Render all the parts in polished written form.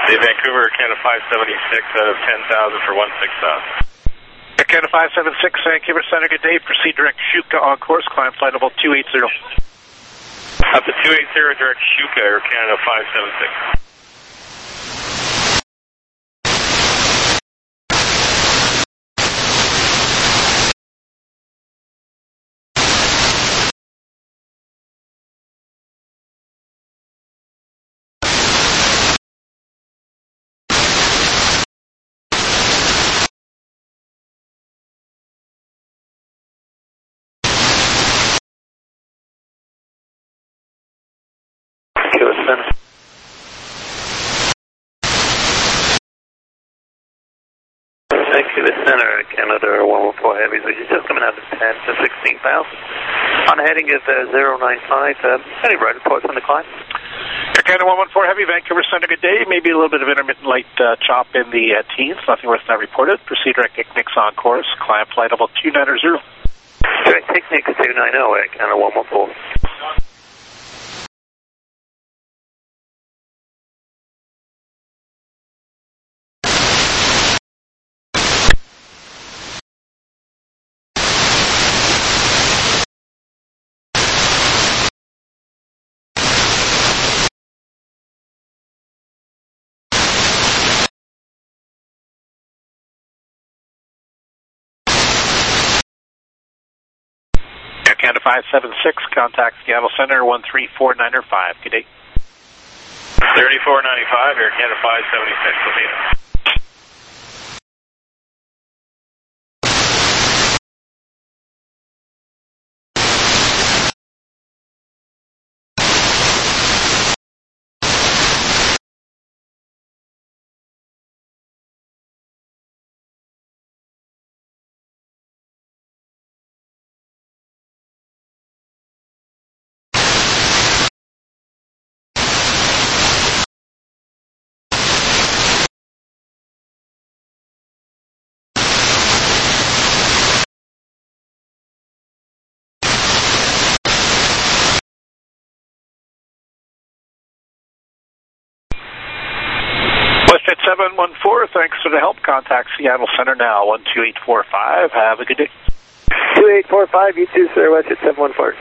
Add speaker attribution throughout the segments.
Speaker 1: The Vancouver, Canada 576 out of 10,000 for 16,000.
Speaker 2: Canada 576, Vancouver Center, good day. Proceed direct Shuka on course, climb flight level 280.
Speaker 1: Up to 280 direct Shuka, Air Canada 576.
Speaker 3: Vancouver Center, Canada 114 Heavies, which is just coming out of 10 to 16,000. On a heading of 095, any road reports on the climb?
Speaker 2: Air Canada 114 Heavy, Vancouver Center, good day. Maybe a little bit of intermittent light chop in the teens, nothing worse than reported. Proceed direct Icnix on course, climb flight level 290.
Speaker 3: Direct Icnix 290, Air Canada 114.
Speaker 2: Canada 576, contact Seattle Center 13495. Good day.
Speaker 1: 3495, Air Canada 576, Latina.
Speaker 2: WestJet 714, thanks for the help. Contact Seattle Center now, 12845. Have a good day.
Speaker 3: 2845, you too, sir. WestJet 714.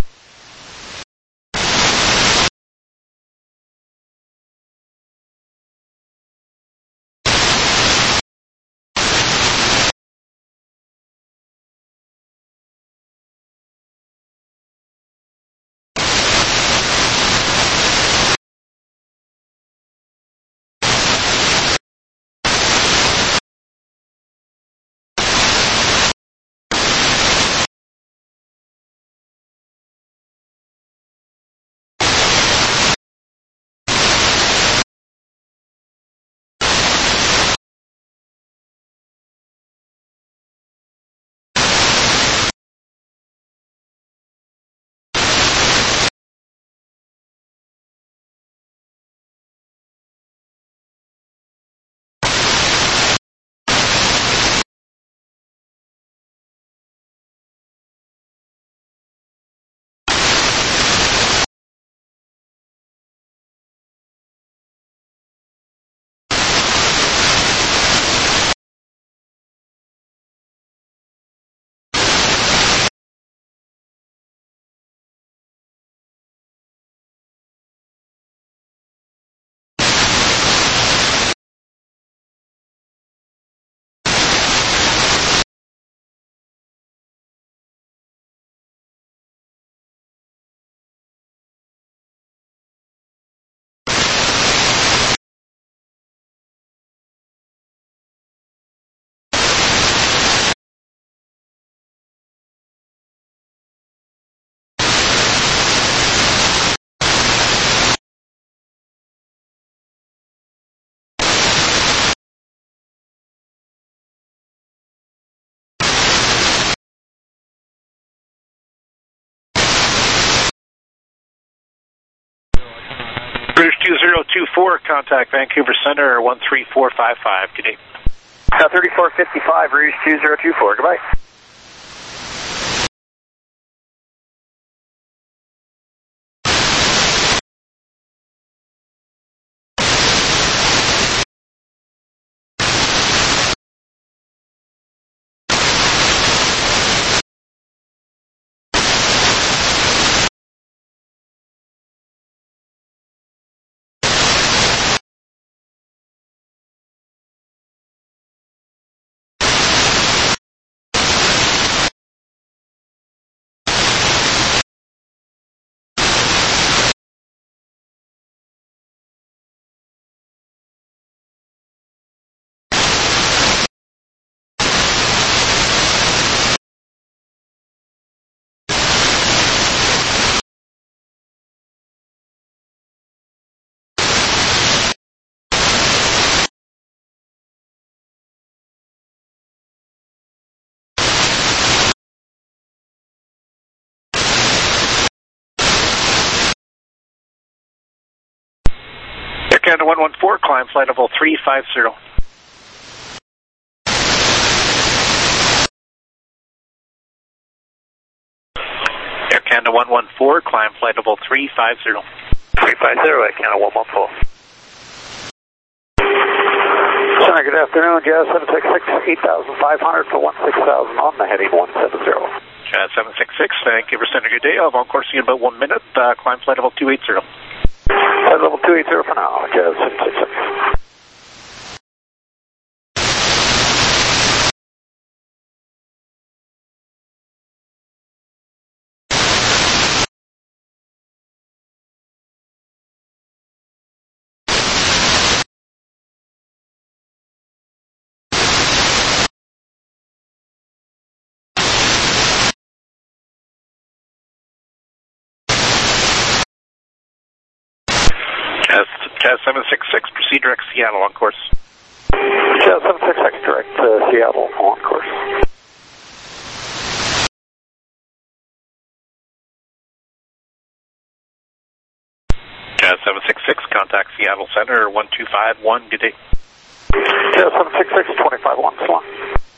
Speaker 2: British 2024, contact Vancouver Center 13455. Good day.
Speaker 3: 3455, Rouge 2024. Goodbye.
Speaker 2: Canada 114, climb flight level 350. Air Canada 114, climb flight level 350.
Speaker 3: 350, Air Canada 114.
Speaker 4: Center, good afternoon, Jazz 766, 8,500 for 16,000 on the heading 170.
Speaker 2: Jazz 766, thank you for sending good day. I'll have on course in about 1 minute, climb flight level 280.
Speaker 4: Flight level 280 for now, Jazz 766.
Speaker 2: Jazz 766, proceed direct Seattle on course.
Speaker 4: Jazz 766, direct Seattle on course.
Speaker 2: Jazz 766, contact Seattle Center 1251, good day.
Speaker 4: Jazz 766, 251, so long.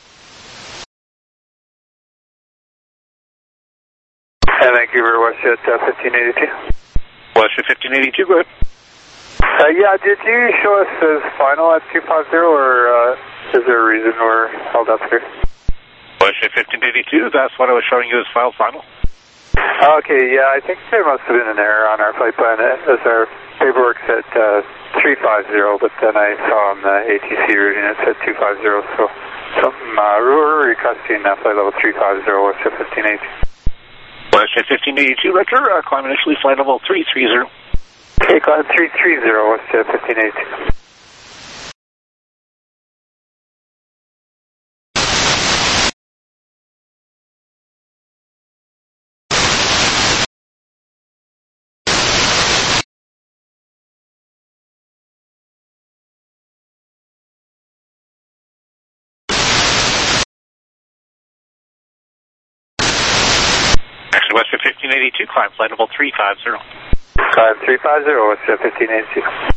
Speaker 3: Vancouver, WestJet 1582.
Speaker 2: WestJet 1582, go ahead.
Speaker 3: Yeah, did you show us as final at 250, or is there a reason we're held up here?
Speaker 2: WestJet 1582, that's what I was showing you as final.
Speaker 3: Okay, yeah, I think there must have been an error on our flight plan as our paperwork said 350, but then I saw on the ATC routing it said 250, so we're requesting flight level 350, WestJet 1582.
Speaker 2: WestJet 1582, Roger, climb initially flight level 330.
Speaker 3: Okay, climb 330, WestJet 1582.
Speaker 2: Actually, WestJet 1582, climb flight level 350.
Speaker 3: Climb 350, WestJet 1582.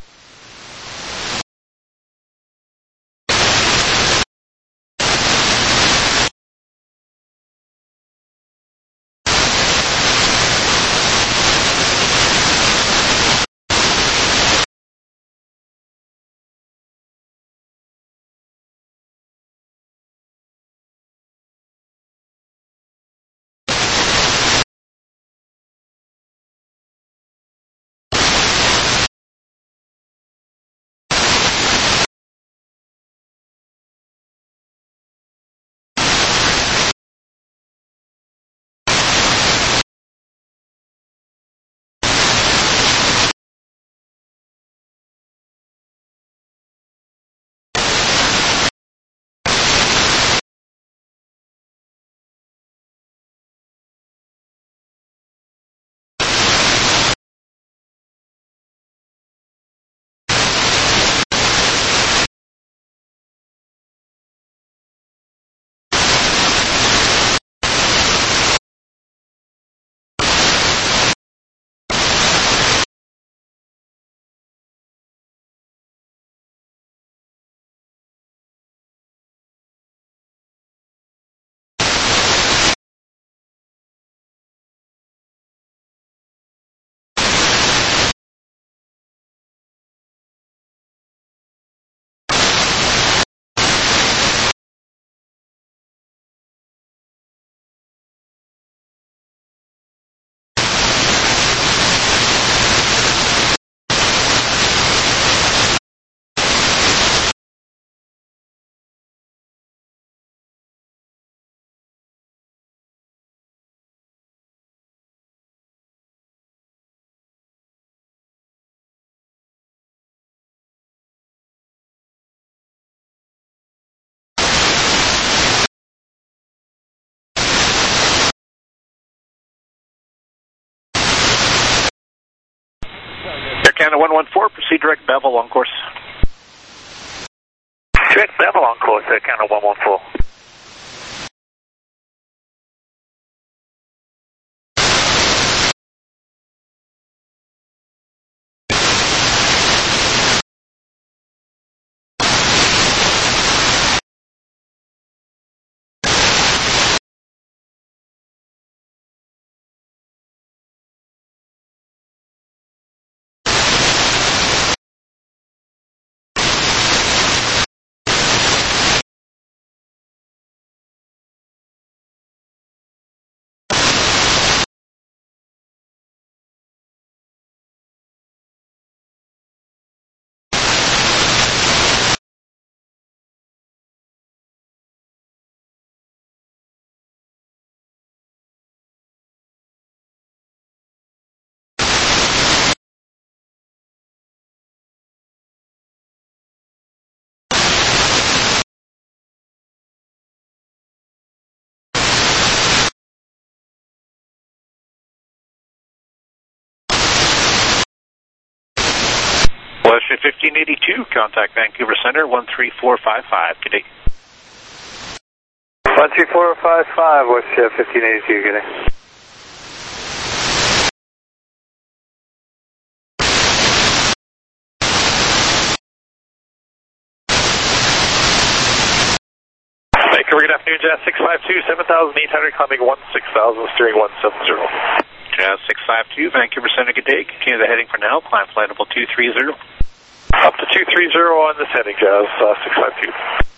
Speaker 2: Air Canada 114, proceed direct Bevel on course.
Speaker 3: Direct Bevel on course, Air Canada 114.
Speaker 2: WestJet 1582, contact Vancouver Center 13455. Good day.
Speaker 3: 13455, WestJet 1582, good day.
Speaker 2: Vancouver, good afternoon, Jazz 652, 7,800, climbing 16,000, steering 170. Jazz 652, Vancouver Center, good day. Continue the heading for now, climb flight level 230. Up to 230 on this heading, Jazz 652.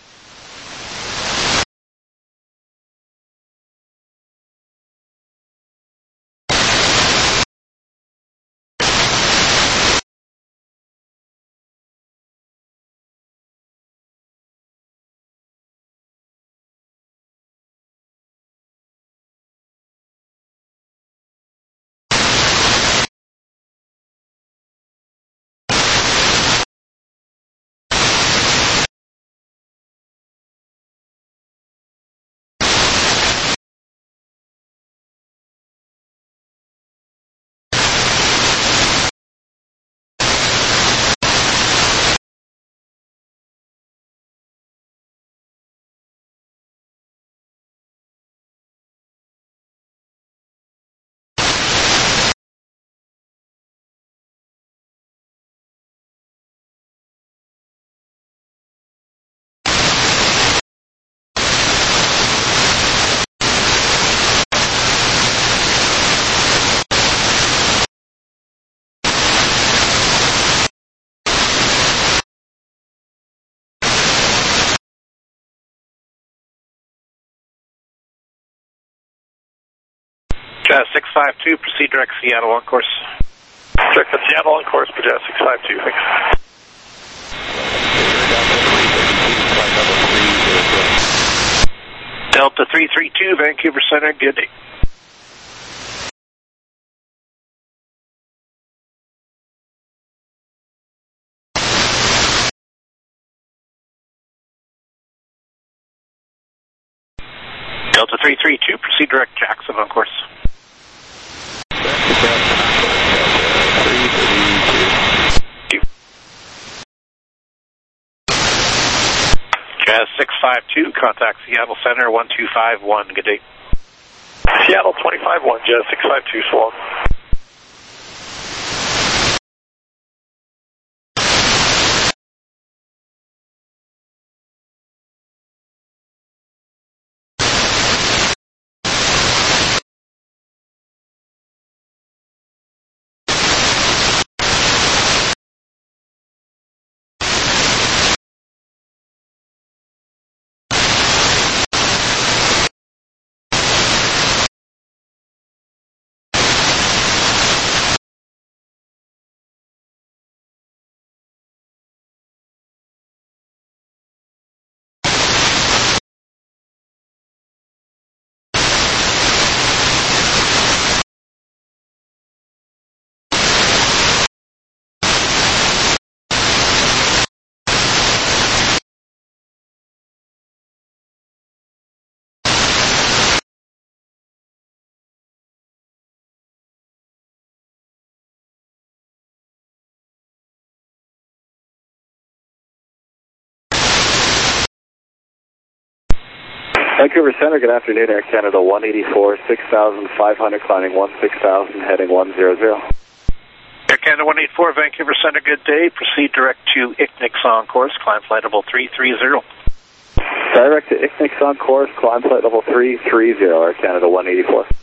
Speaker 2: Jazz 652, proceed direct Seattle on course. Direct to Seattle on course for Jazz 652, thanks. Delta 332, Vancouver Center, good day. Delta 332, proceed direct Jackson on course. Jazz 652, contact Seattle Center 1251, good day. Seattle 251, Jazz 652, so long.
Speaker 5: Vancouver Center, good afternoon, Air Canada 184, 6,500, climbing 16,000, heading 100.
Speaker 2: Air Canada 184, Vancouver Center, good day. Proceed direct to ICNIX on course, climb flight level 330.
Speaker 5: Direct to ICNIX on course, climb flight level 330, Air Canada 184.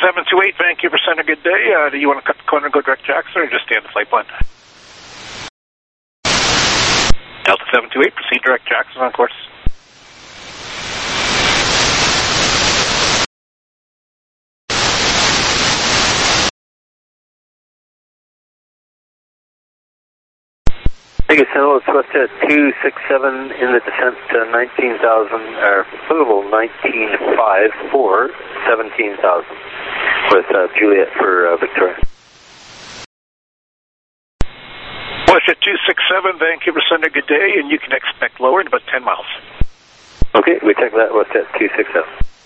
Speaker 2: 728, Vancouver Center, good day. Do you want to cut the corner and go direct Jackson or just stay on the flight plan? Delta 728, proceed direct Jackson on course.
Speaker 4: Vegas Hill, it's WestJet 267 in the descent to 19,000, approval 19.5 17,000 with Juliet for Victoria.
Speaker 2: WestJet 267, Vancouver Center, good day, and you can expect lower in about 10 miles.
Speaker 4: Okay, we check that, WestJet 267.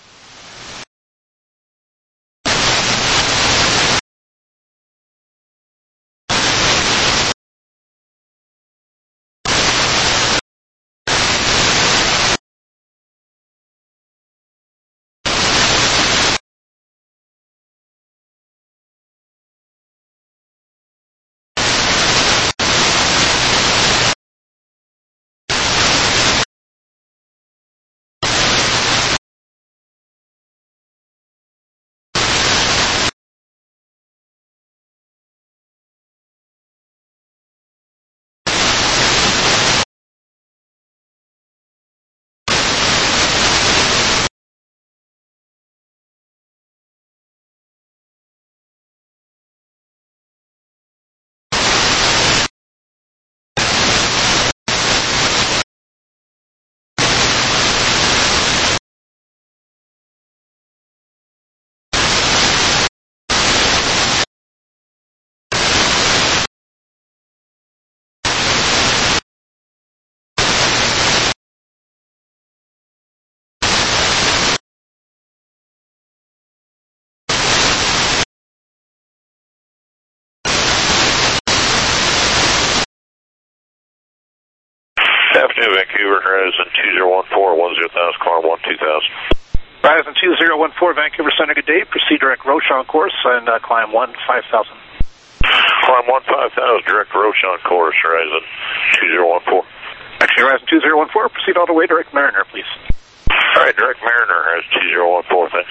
Speaker 6: Afternoon, Vancouver, Horizon 2014, 10,000, climb 12,000.
Speaker 2: Horizon 2014, Vancouver Center, good day. Proceed direct Roche on course and climb 15,000.
Speaker 6: Climb 15,000, direct Roche on course, Horizon 2014.
Speaker 2: Actually, Horizon 2014, proceed all the way direct Mariner, please.
Speaker 6: All right, direct Mariner, Horizon 2014, thanks.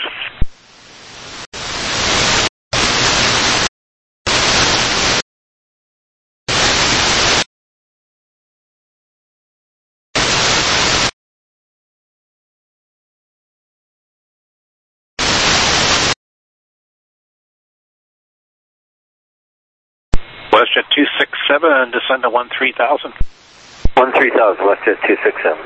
Speaker 2: WestJet 267 and descend to 13,000.
Speaker 4: 13,000, WestJet 267.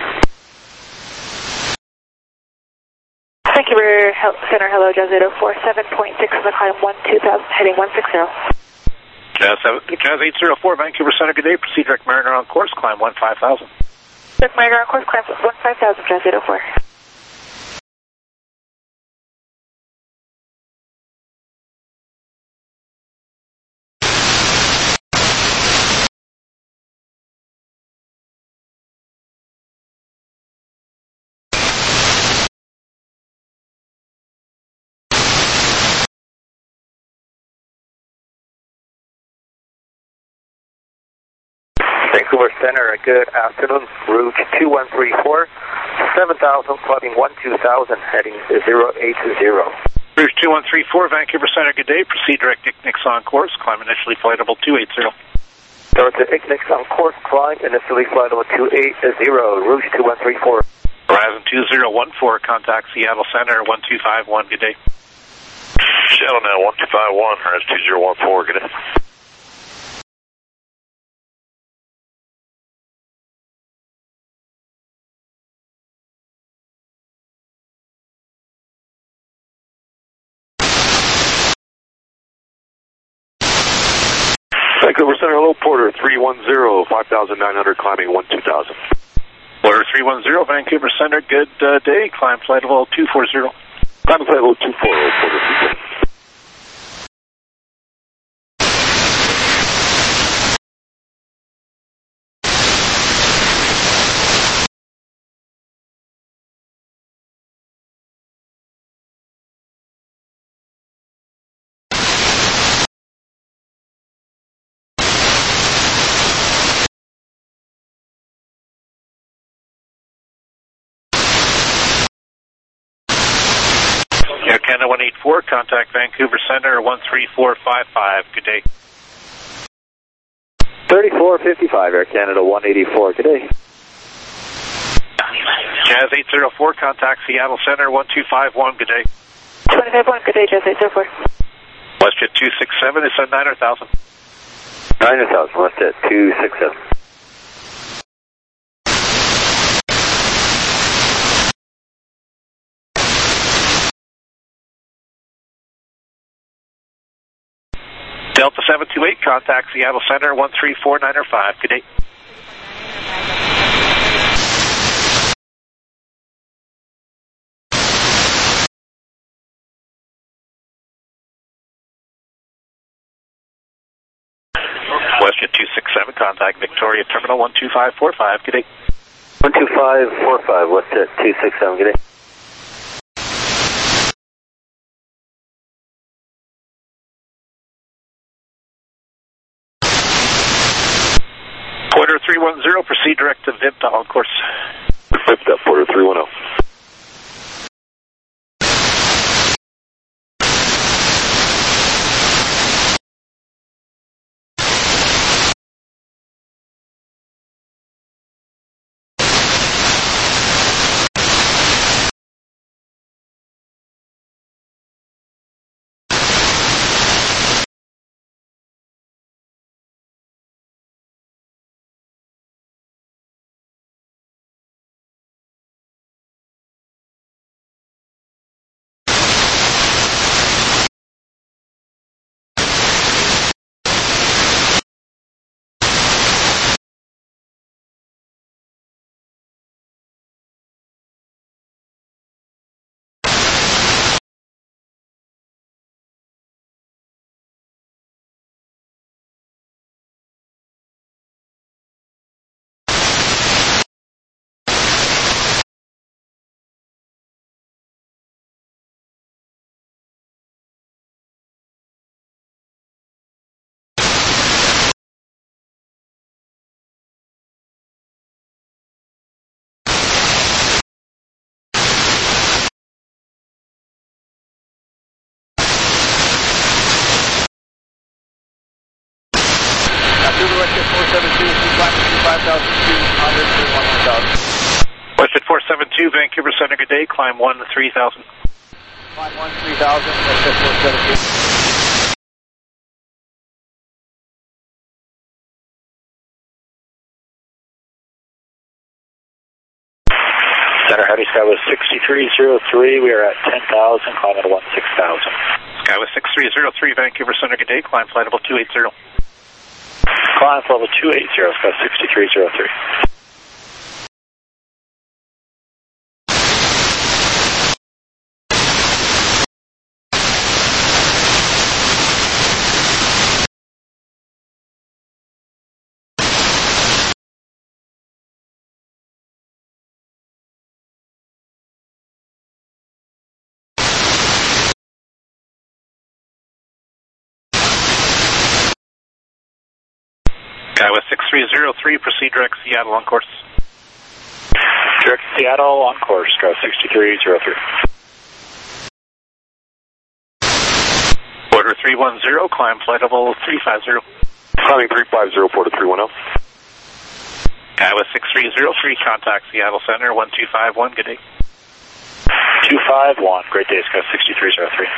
Speaker 7: Vancouver Center, hello, Jazz 804, 7.6 on the climb 12,000, heading 160.
Speaker 2: Jazz 804, Vancouver Center, good day. Proceed direct Mariner on course, climb 15,000.
Speaker 7: Direct Mariner on course, climb 15,000, Jazz 804.
Speaker 4: Vancouver Center, good afternoon. Route 2134, 7,000, climbing 12,000, heading 080.
Speaker 2: Route 2134, Vancouver Center, good day. Proceed direct Ignix on course, climb initially flightable 280.
Speaker 4: Delta Ignix on course, climb initially flightable 280, route 2134.
Speaker 2: Horizon 2014, contact Seattle Center, 1251, good day.
Speaker 6: Seattle now, 1251, Horizon 2014, good day.
Speaker 5: Vancouver Center, hello, Porter 310, 5,900, climbing 12,000.
Speaker 2: Porter 310, Vancouver Center, good day. Climb flight level 240.
Speaker 5: Climb flight level 240, Porter 310.
Speaker 2: Air Canada 180, 184, contact Vancouver Center 13455. Good day.
Speaker 5: 3455, Air Canada 184. Good day.
Speaker 2: Jazz 804, contact Seattle Center 1251. Good day.
Speaker 7: 251, good day, Jazz 804.
Speaker 2: WestJet 267, is at 9 or 1,000?
Speaker 5: 9 or 1,000, WestJet 267.
Speaker 2: Delta 728, contact Seattle Center 13495. Good day. WestJet 267, contact Victoria Terminal 12545. Good day.
Speaker 5: 12545, WestJet 267. Good day.
Speaker 2: Porter 310, proceed direct to VIPTA on course.
Speaker 6: VIPTA, Porter 310.
Speaker 2: WestJet 472, Vancouver Center, good day. Climb 1 to 3000.
Speaker 4: Climb 1, 3000, WestJet 472.
Speaker 5: Center Heavy Skywest 6303, we are at 10,000, climb at 16,000.
Speaker 2: Skywest 6303, Vancouver Center, good day. Climb flight level 280.
Speaker 5: Climb level 280, Skywest 6303.
Speaker 2: Skywest 6303, proceed direct Seattle on course.
Speaker 5: Direct Seattle on course, Skywest 6303.
Speaker 2: Porter 310, climb flight level 350.
Speaker 6: Climbing 350, Porter 310.
Speaker 2: Skywest 6303, contact Seattle Center 1251. Good day.
Speaker 5: 251, great day, Skywest 6303.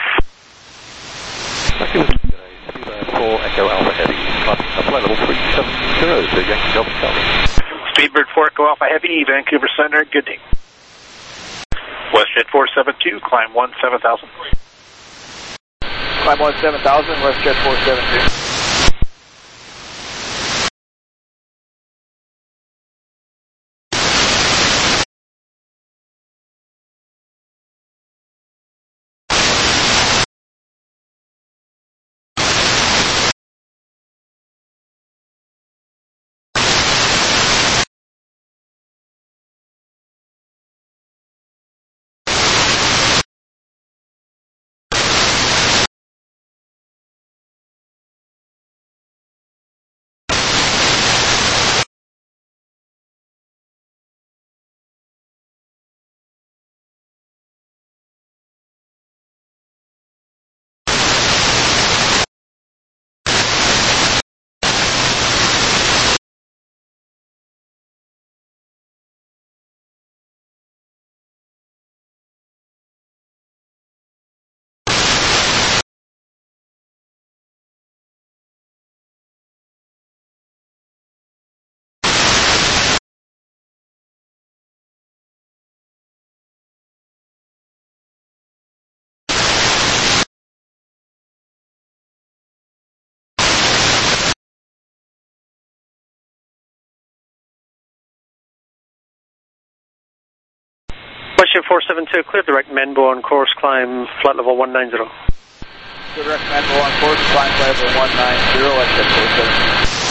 Speaker 8: For Echo Alpha Heavy, flight level 370 to Yankee Delta Tower.
Speaker 2: Speedbird 4 Echo Alpha Heavy, Vancouver Center, good day. WestJet 472, climb 17,000.
Speaker 4: Climb 17,000, WestJet 472.
Speaker 9: Question 472, clear direct Menbo on course, climb flight level 190.
Speaker 4: Clear direct Menbo on course, climb flight level 190, SN 472.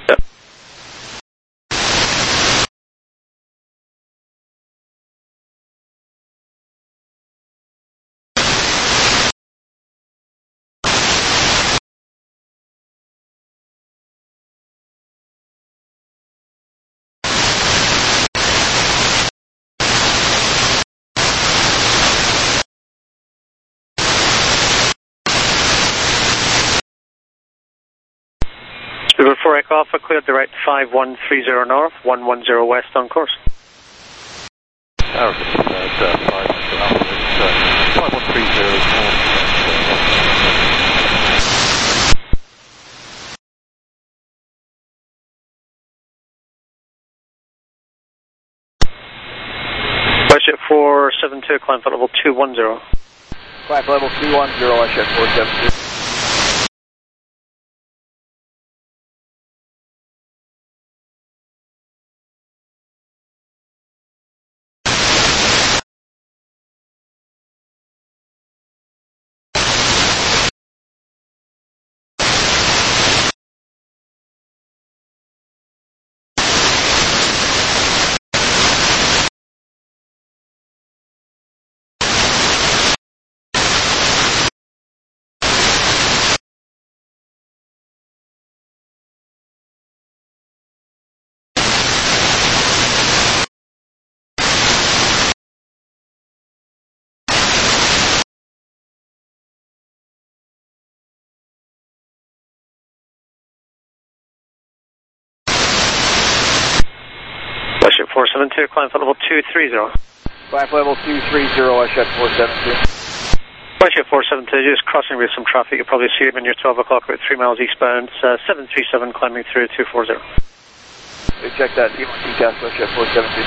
Speaker 9: River 4 Echo Alpha, clear direct 5130 north, 110 west on course.
Speaker 8: This is 5 Alpha, 5130
Speaker 9: Budget 472, climb flight level 210.
Speaker 4: Climb level 210, SN 472.
Speaker 9: Budget 472, climb flight level 230.
Speaker 4: Climb level 230, SN 472.
Speaker 9: Budget 472, just crossing with some traffic. You'll probably see it when you're 12 o'clock, about 3 miles eastbound. 737 climbing through 240.
Speaker 4: We check that, D1 test, SN 472.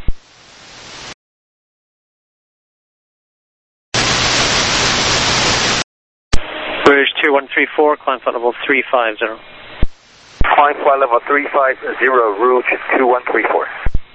Speaker 9: Bridge 2134, climb flight level 350.
Speaker 4: Climb flight level 350, Rouge 2134.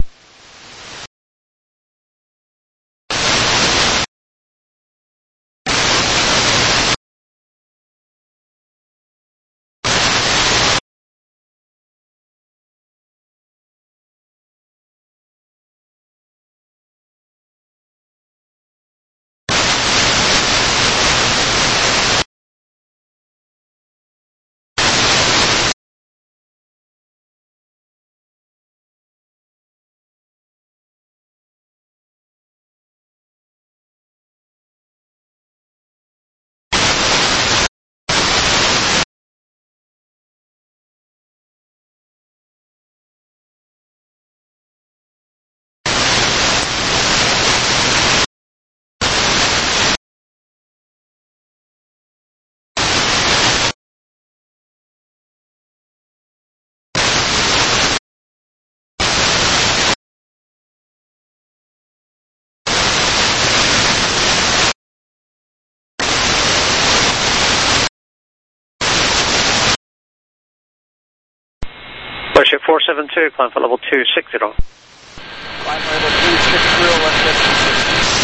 Speaker 9: Budget 472, climb flight level 260.
Speaker 4: Climb level 260, SN 472.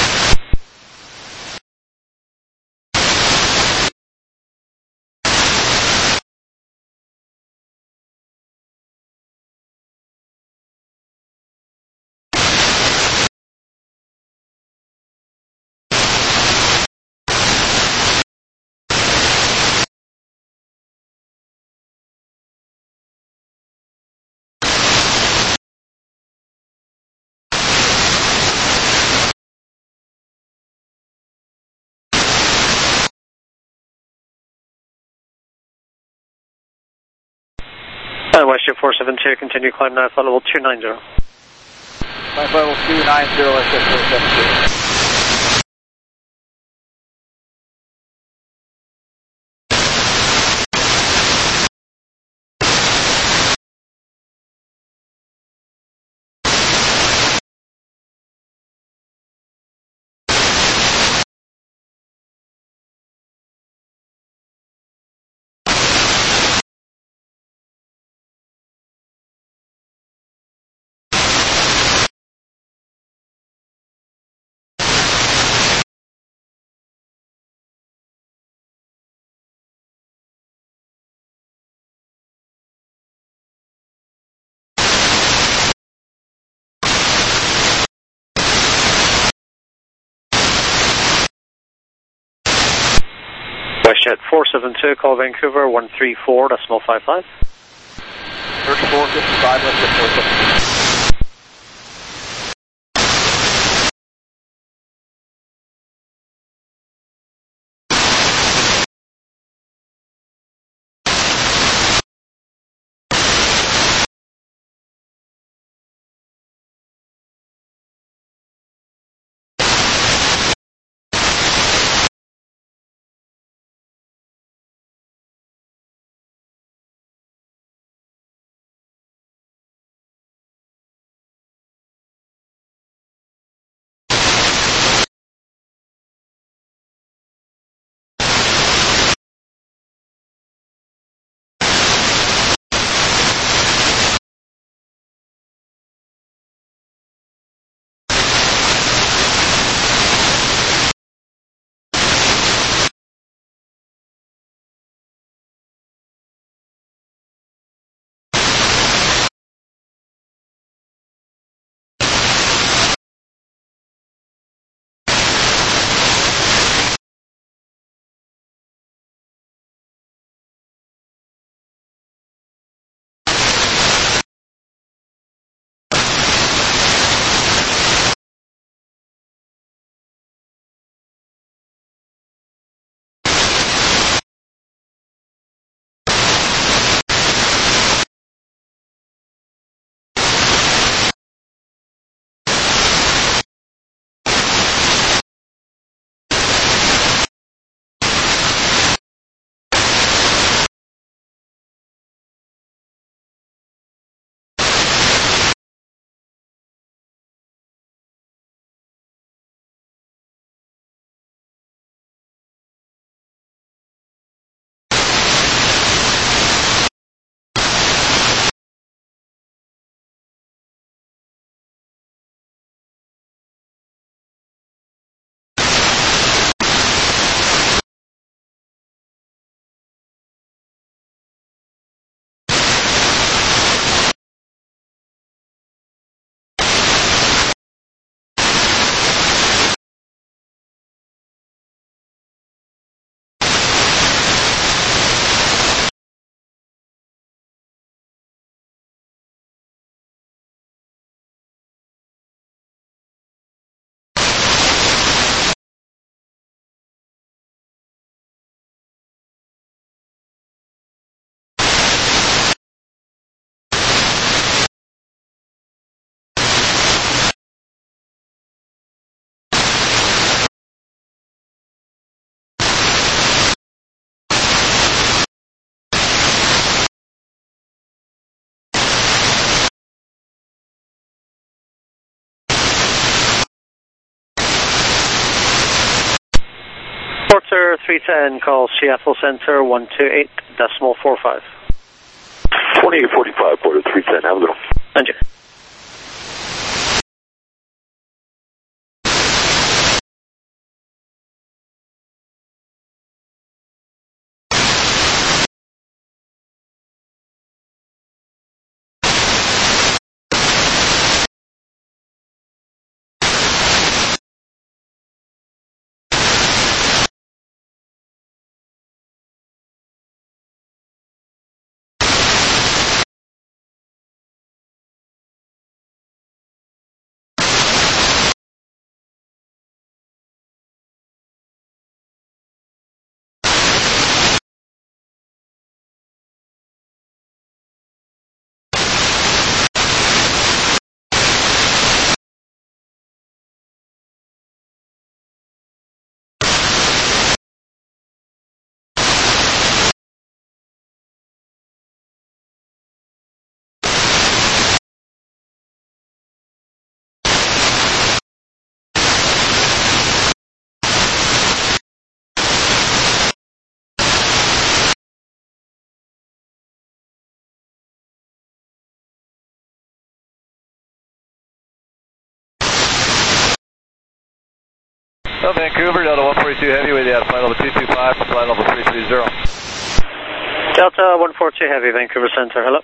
Speaker 9: Westjet 472, continue climb now, flight level 290.
Speaker 4: Climb level 290, SN 472.
Speaker 9: Jet 472, call Vancouver 134.55.
Speaker 8: First 455, let's get 472.
Speaker 9: Porter 310, call Seattle Center 128.45.
Speaker 6: 2845, Porter 310, have a good one.
Speaker 9: Thank you.
Speaker 8: Vancouver, Delta 142 Heavy, with you at flight level 225 from flight level 330.
Speaker 9: Delta 142 Heavy, Vancouver Center, hello.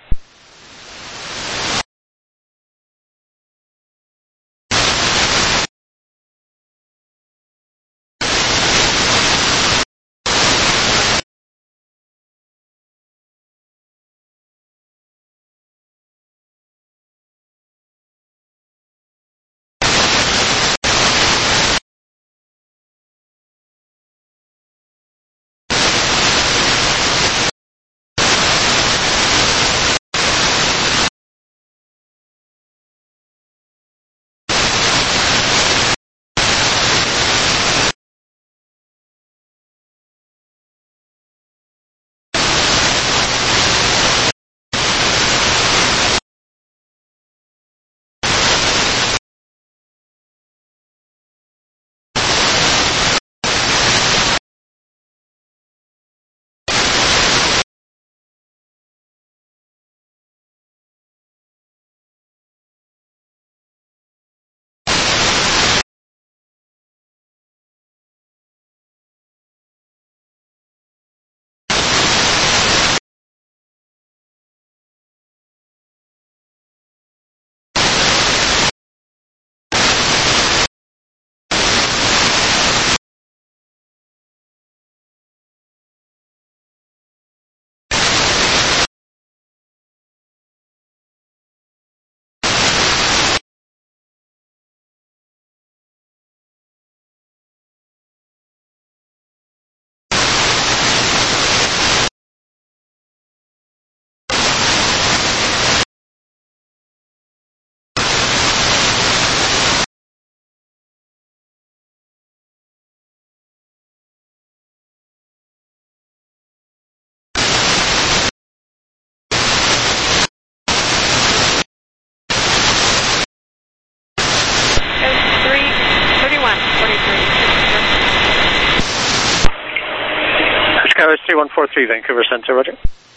Speaker 9: 3143, Vancouver Centre, roger.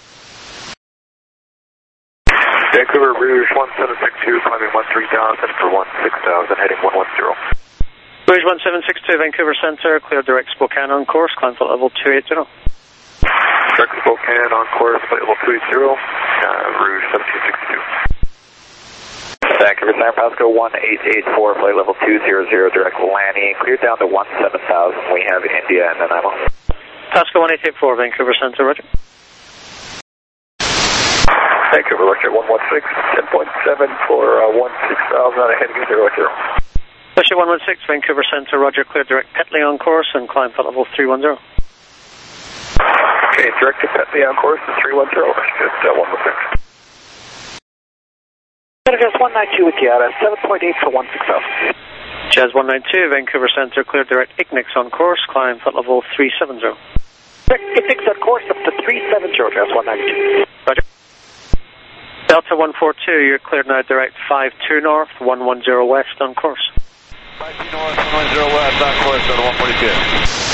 Speaker 2: Vancouver Rouge 1762, climbing 13,000 for 16,000, heading 110.
Speaker 9: Rouge 1762, Vancouver Centre, clear direct Spokane on course, climb flight level 280.
Speaker 2: Direct Spokane on course, flight level 280, Rouge 1762.
Speaker 5: Vancouver San Francisco 1884, flight level 200, direct landing, cleared down to 17,000. We have India and Nanaimo.
Speaker 9: Pasco 1884, Vancouver Centre, roger.
Speaker 2: Vancouver Roger 116, 10.7 for 16,000, heading 00.
Speaker 9: Russia 116, Vancouver Centre, roger, clear direct Petley on course and climb flight level 310.
Speaker 2: Okay, direct to Petley on course, 310, just 116.
Speaker 4: Jazz 192 with you at 7.8 for 16,000.
Speaker 9: Jazz 192, Vancouver Centre, clear direct Ignix on course, climb flight level 370.
Speaker 4: Ignix on course up to 370, Jazz 192.
Speaker 9: Roger. Delta 142, you're cleared now direct 52 north, 110 west on course.
Speaker 8: 52 north, 110 west on course at 142.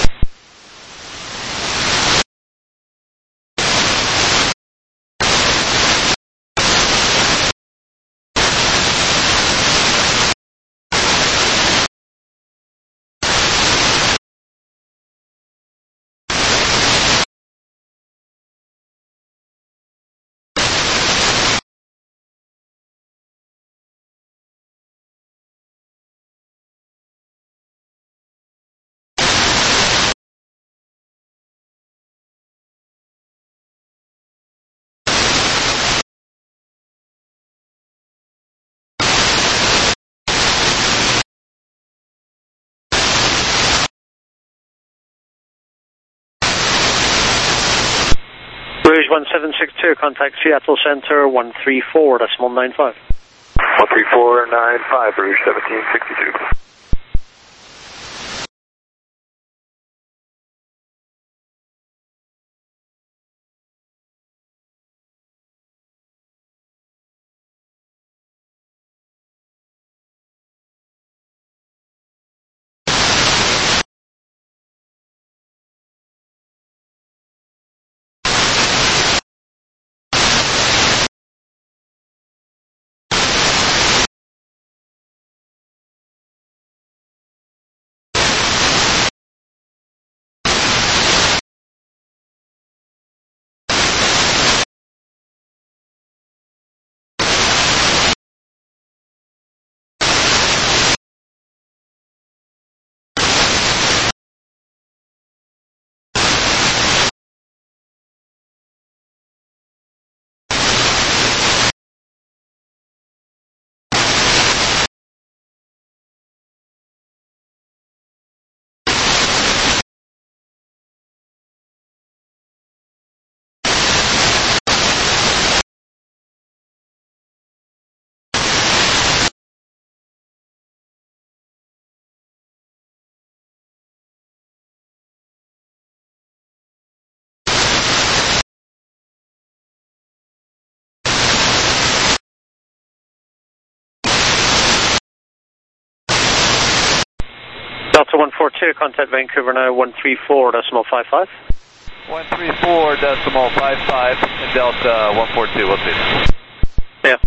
Speaker 9: Rouge 1762, contact Seattle Centre 134.95.
Speaker 2: 13495, Rouge 1762.
Speaker 9: Delta 142, contact Vancouver now 134.55.
Speaker 8: 134.55 and Delta 142, what's it?
Speaker 9: Yeah.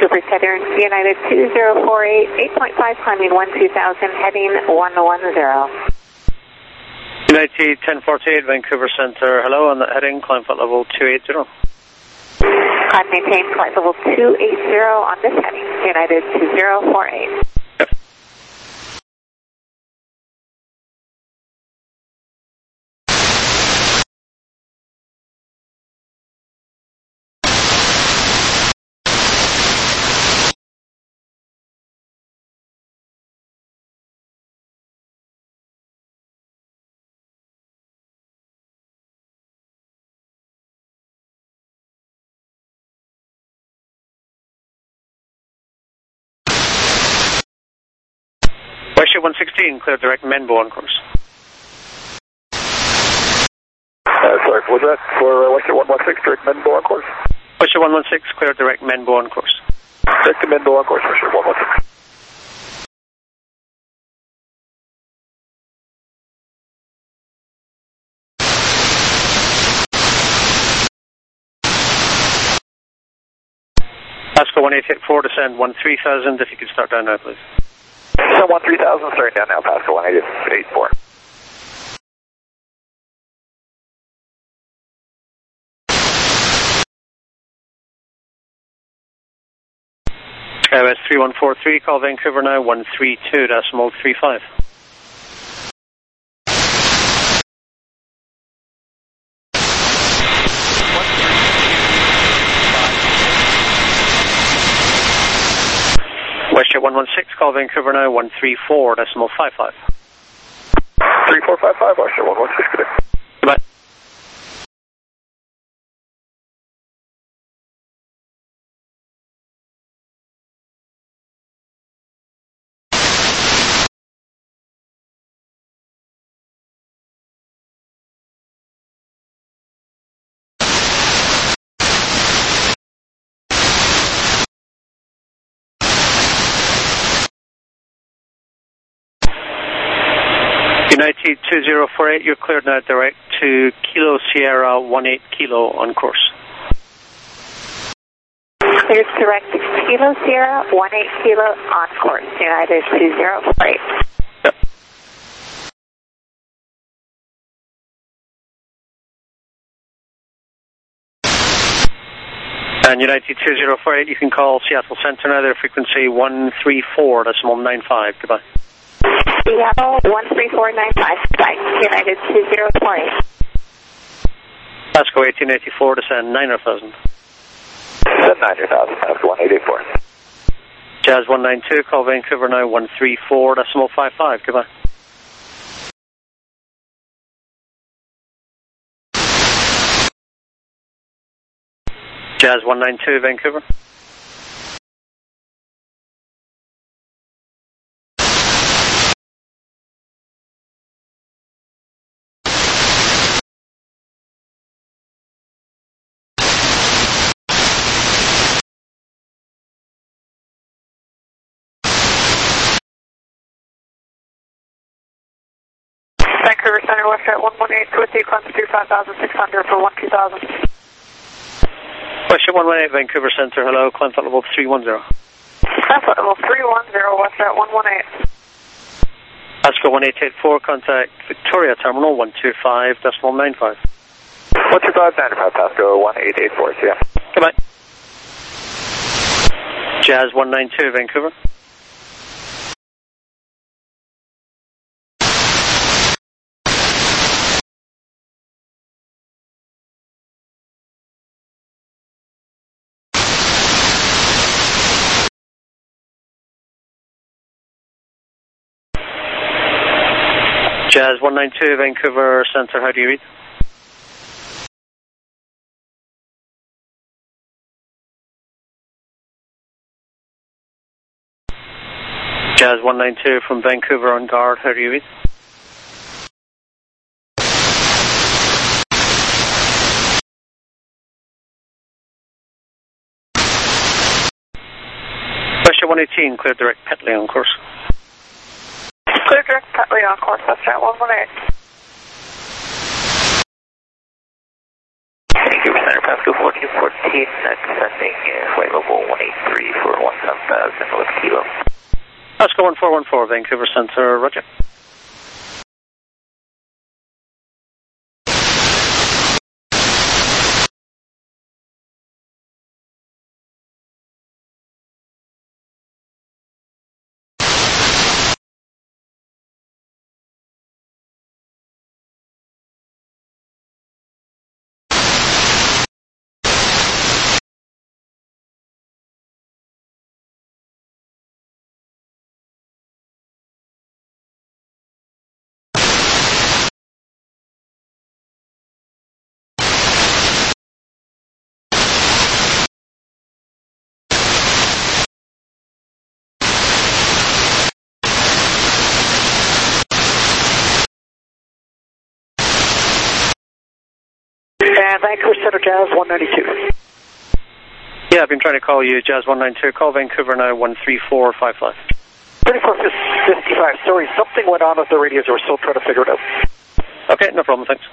Speaker 7: Vancouver Southern, United 2048, 8.5, climbing 12000, heading 110.
Speaker 9: United 1048, Vancouver Center, hello, on the heading, climb flight level 280.
Speaker 7: Climb maintain flight level 280 on this heading, United 2048.
Speaker 9: Westjet 116, clear direct Menbo on course.
Speaker 5: Sorry, what was that? For Westjet 116, direct Menbo on course?
Speaker 9: Westjet 116, clear direct Menbo on course.
Speaker 5: Direct to Menbo on course, Westjet 116.
Speaker 9: Pasco 1884, descend 13,000, if you could start down now, please.
Speaker 5: So 13,000, starting down now, Pasco 1884.
Speaker 9: KOS 3143, call Vancouver now, 132.35. Westjet 116, call Vancouver now, 134.55.
Speaker 5: 3455, Westjet 116, good day.
Speaker 9: Goodbye. United 2048, you're cleared now direct to Kilo Sierra 18 Kilo on course.
Speaker 7: Cleared direct to Kilo Sierra 18 Kilo on course, United 2048.
Speaker 9: Yep. And United 2048, you can call Seattle Center now, their frequency 134.95. Goodbye.
Speaker 7: Seattle 13495, goodbye. United 2048.
Speaker 9: Pasco 1884, descend 9,000.
Speaker 5: Descend 9,000, Pasco 1884.
Speaker 9: Jazz 192, call Vancouver now, 134.55. Goodbye. Jazz 192, Vancouver.
Speaker 7: Vancouver Center, Westjet 118, with you, climb through 5,600 for 12,000.
Speaker 9: Westjet 118, Vancouver Center, hello, climb flight level 310.
Speaker 7: Climb flight level 310, Westjet 118.
Speaker 9: Pasco 1884, contact Victoria Terminal 125.95.
Speaker 5: 125.95, Pasco 1884, see ya.
Speaker 9: Goodbye. Jazz 192, Vancouver. Jazz 192, Vancouver Center, how do you read? Jazz 192 from Vancouver on guard, how do you read? Westjet 118, clear direct Petley on course.
Speaker 7: Clear direct Petley on course, Westjet 118.
Speaker 5: Thank you, Center. Pasco 1414, descending flight level 183 for 17,000 with kilo.
Speaker 9: Pasco 1414, Vancouver Center, roger.
Speaker 4: And Vancouver Center, Jazz 192.
Speaker 9: Yeah, I've been trying to call you, Jazz 192. Call Vancouver now, 13455.
Speaker 4: 3455, sorry, something went on with the radios, we're still trying to figure it out.
Speaker 9: Okay, no problem, thanks.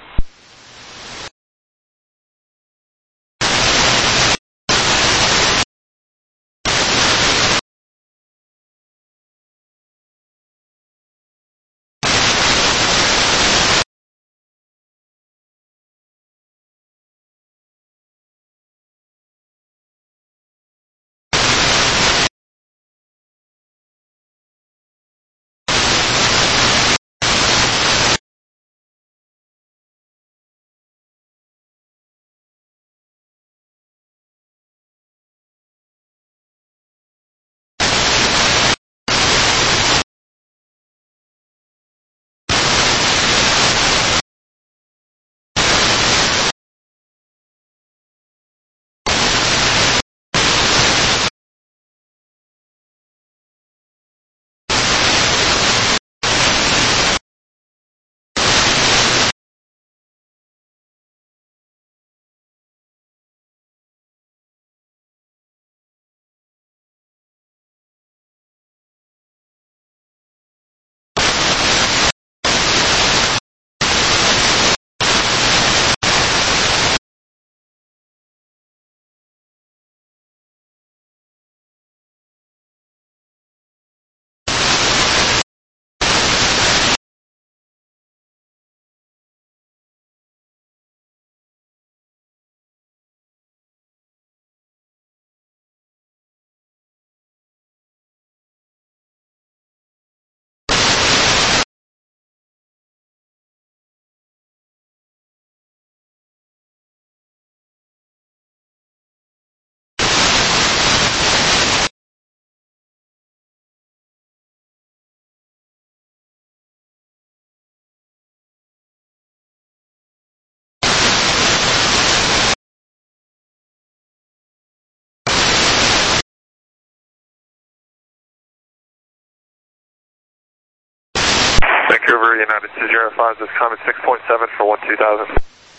Speaker 6: Vancouver, United 205, this is Comet 6.7 for 12,000.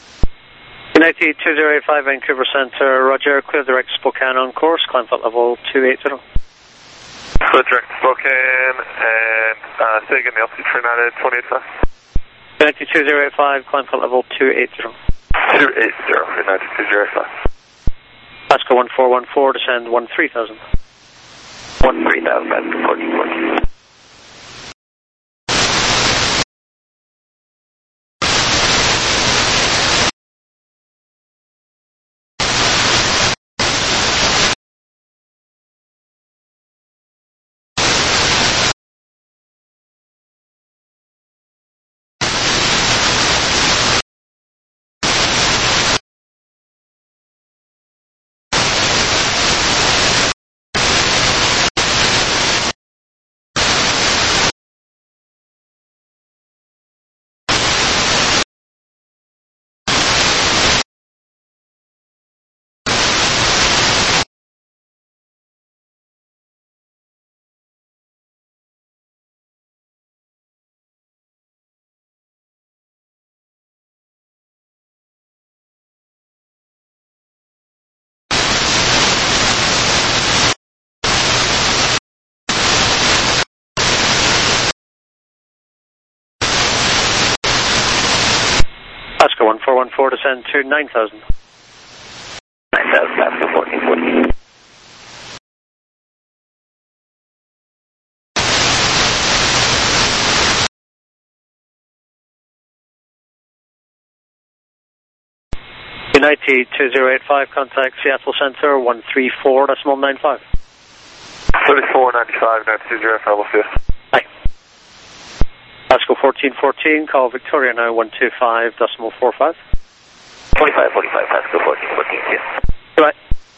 Speaker 9: United 2085, Vancouver Center, roger. Clear direct Spokane on course, climb flight level 280.
Speaker 6: Clear direct Spokane, and say again the altitude for United 285.
Speaker 9: United 2085, climb flight level 280.
Speaker 6: 280, United 205.
Speaker 9: Pasco 1414, descend 13,000.
Speaker 5: 13,000, that's 1414.
Speaker 9: Pasco 1414, descend to 9,000. United 2085, contact Seattle Center 134.95.
Speaker 6: 3495, 920, Philadelphia.
Speaker 9: Hi. Pascal 1414, call Victoria now 125.45.
Speaker 5: 2545, Pascal 1414, yes.
Speaker 9: Goodbye.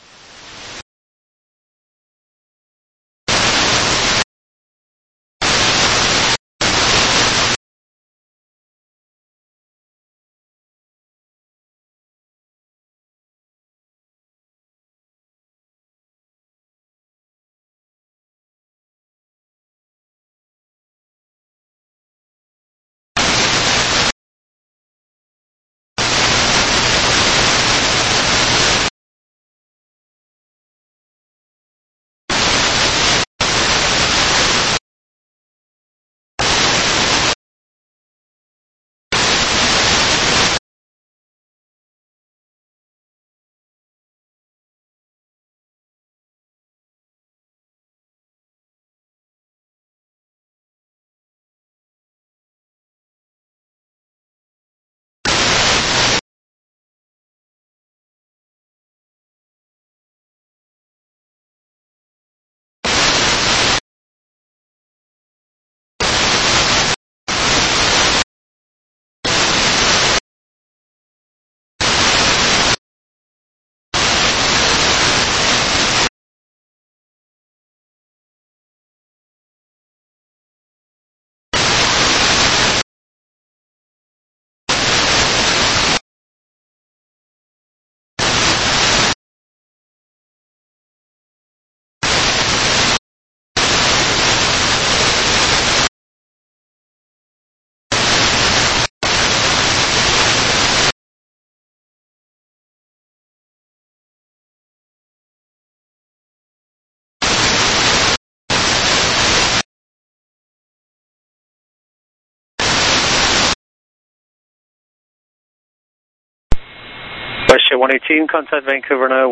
Speaker 9: Westjet 118, contact Vancouver now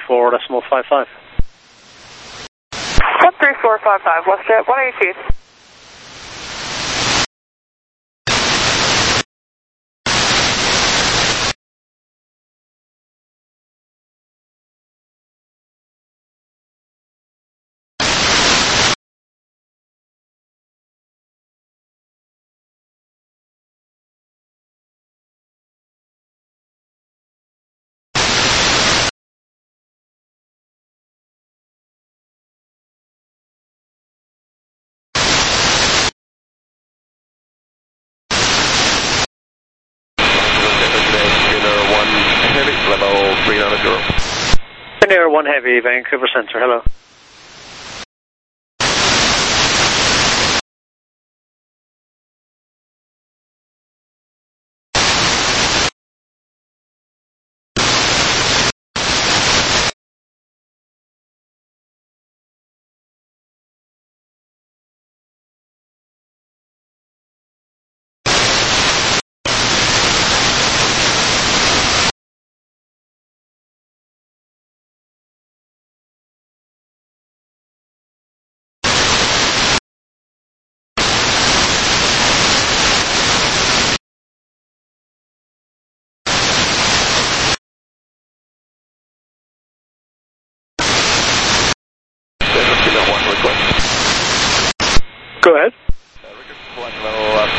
Speaker 9: 134.55.
Speaker 7: 13455, Westjet 118.
Speaker 6: Level 390.
Speaker 9: Air 1 Heavy, Vancouver Center, hello. Go ahead.
Speaker 6: Flight level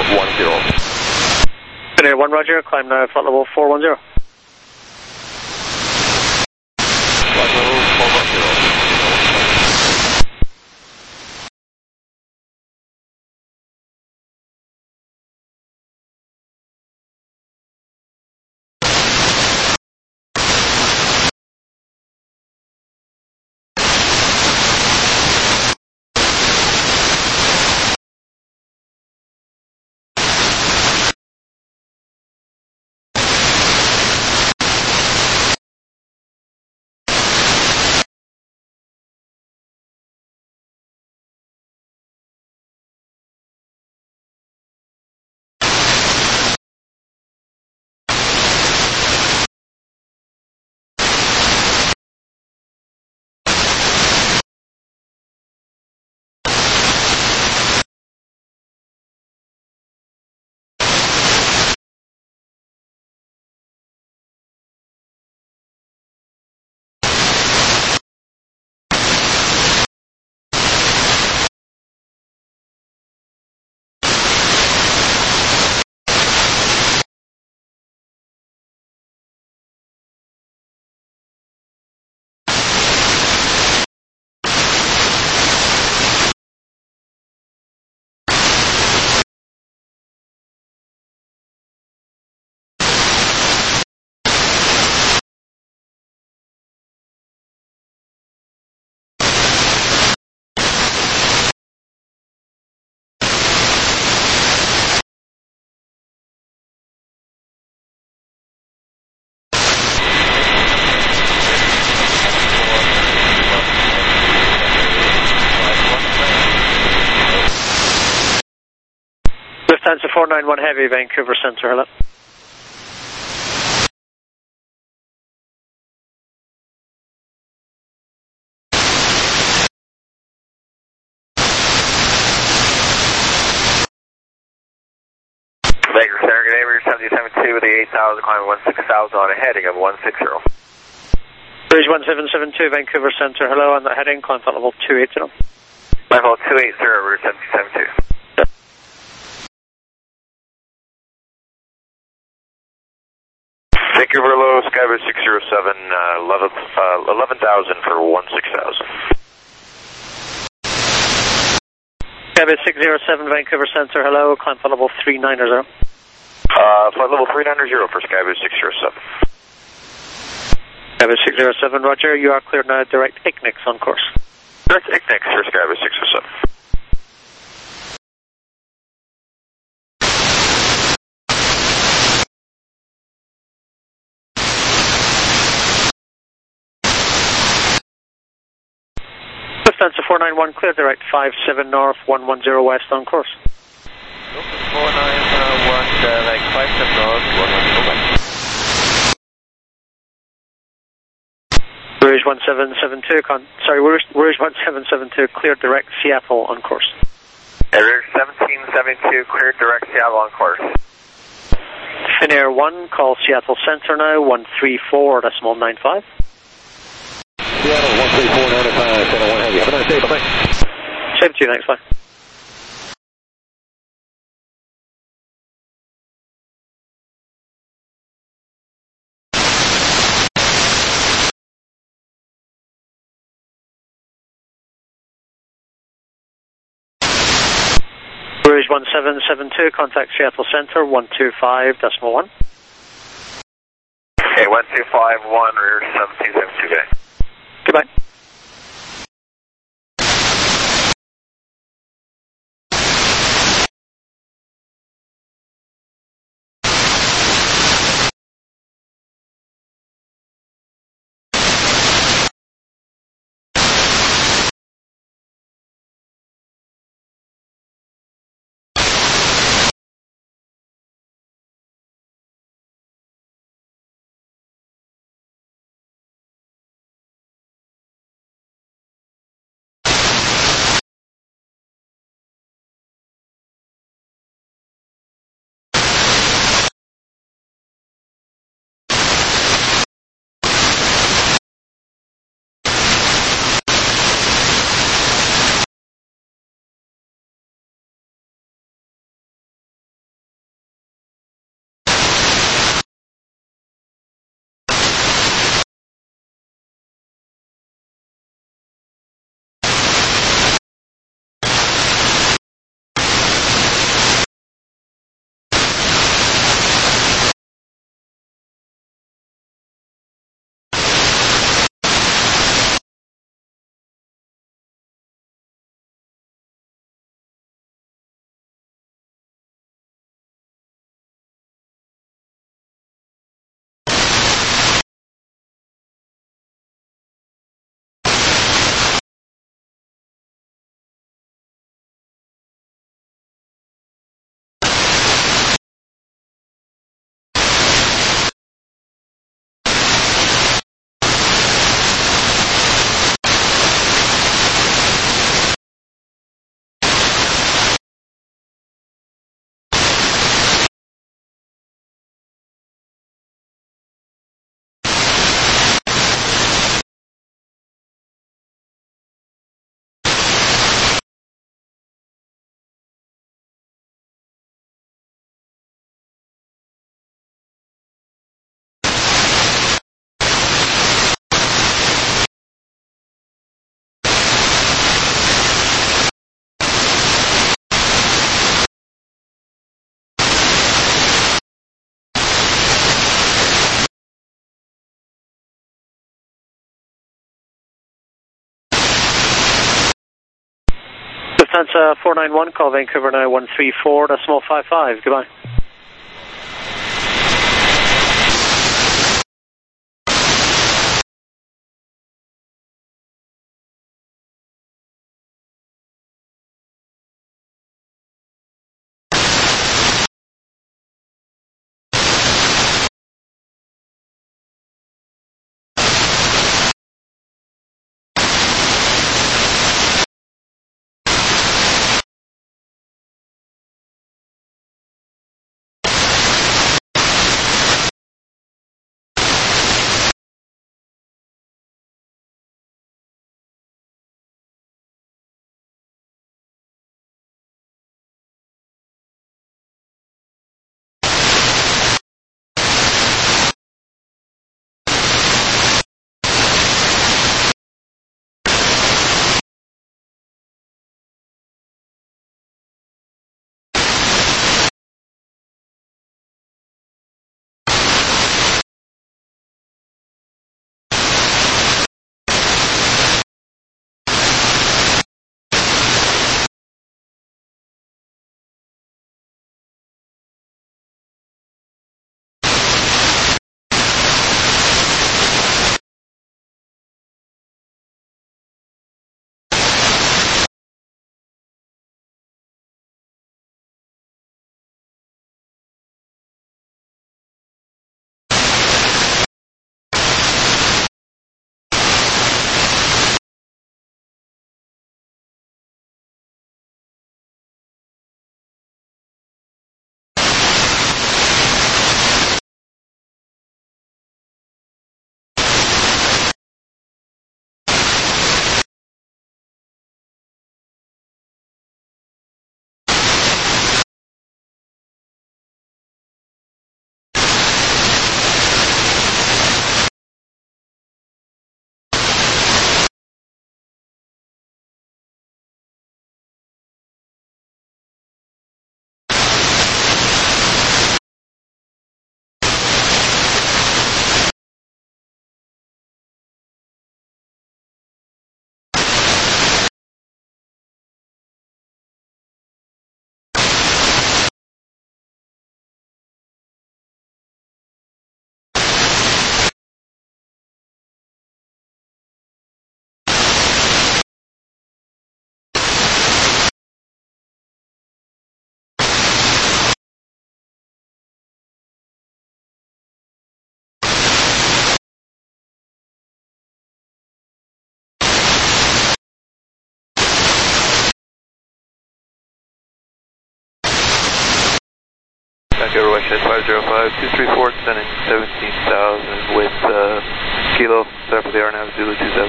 Speaker 6: 410.
Speaker 9: Air 1 Roger, climb now flight level 410.
Speaker 6: Flight level 410.
Speaker 9: Lufthansa 491 Heavy, Vancouver Centre, hello.
Speaker 5: Vancouver Center, good day, Rouge 7072 with the 8000, climbing 16000 on a heading of 160.
Speaker 9: Rouge 1772, Vancouver Centre, hello, on the heading, climb flight level 280.
Speaker 5: Climb level 280, Rouge 7072.
Speaker 2: Vancouver low, Skybus 607, 11,000 for 16,000.
Speaker 9: Skybus 607, Vancouver Centre, hello, climb flight level 390.
Speaker 2: Flight level 390 for Skybus 607.
Speaker 9: Skybus 607, roger, you are cleared now, direct ICNIX on course.
Speaker 2: Direct ICNIX for Skybus 607.
Speaker 9: Lufthansa 491, clear direct 57 north, 110 west on course.
Speaker 8: Lufthansa 491, direct 57 north, 110 west.
Speaker 9: Rouge 1772, Rouge 1772, clear direct Seattle on course.
Speaker 5: Rouge 1772, clear direct Seattle on course.
Speaker 9: Finnair 1, call Seattle Centre now, 134.95.
Speaker 8: Seattle 134.95, Center 1 Heavy. Have a nice day, bye-bye.
Speaker 9: Same to you, thanks, bye. Rouge 1772, contact Seattle Centre, 125.1.
Speaker 5: Okay, 1251, Rouge 1772, good day.
Speaker 9: Goodbye. Lufthansa 491, call Vancouver now 134.55, goodbye.
Speaker 6: Echo Westside 505, 234, descending 17,000 with Kilo, set up for the RNAV Zulu 27.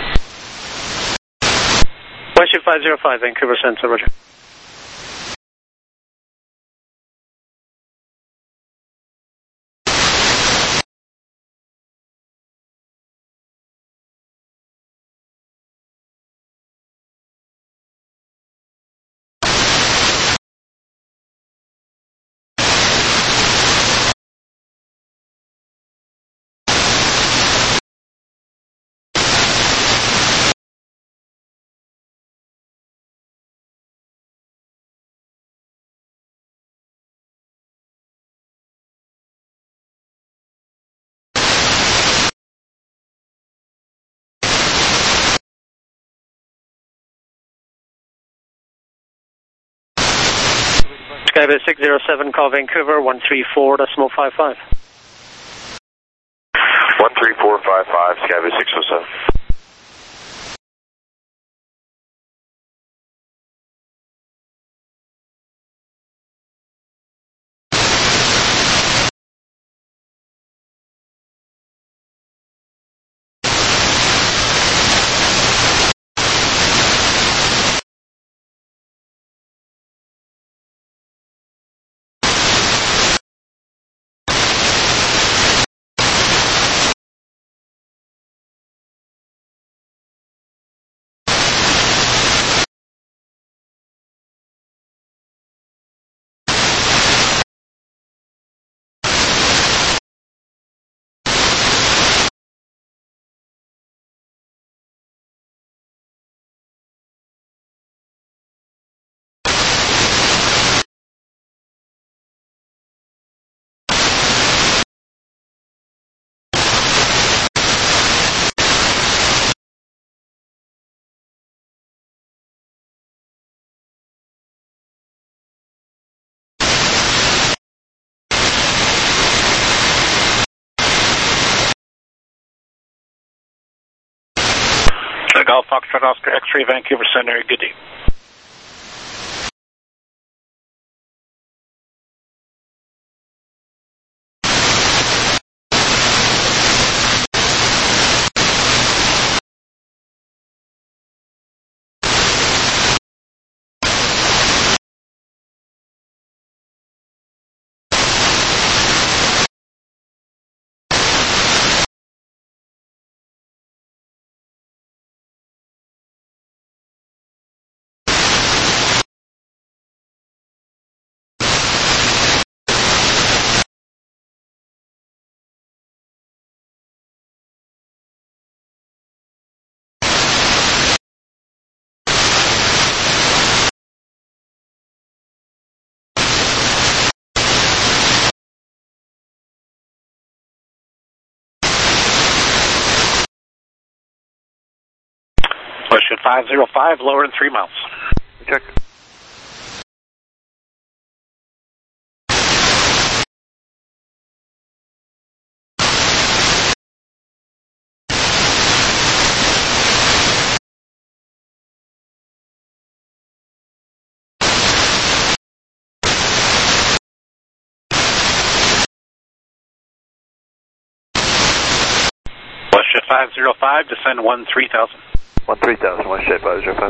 Speaker 9: Westside 505, Vancouver Center, roger. Skybase 607, call Vancouver, 134.55.
Speaker 2: 13455, Skybase 607. Golf Foxtrot Oscar X-Ray, Vancouver Center, good day. Westwood 505, lower than 3 miles.
Speaker 6: Check.
Speaker 2: Westwood 505, descend 13,000.
Speaker 6: 13,000, Westside 505.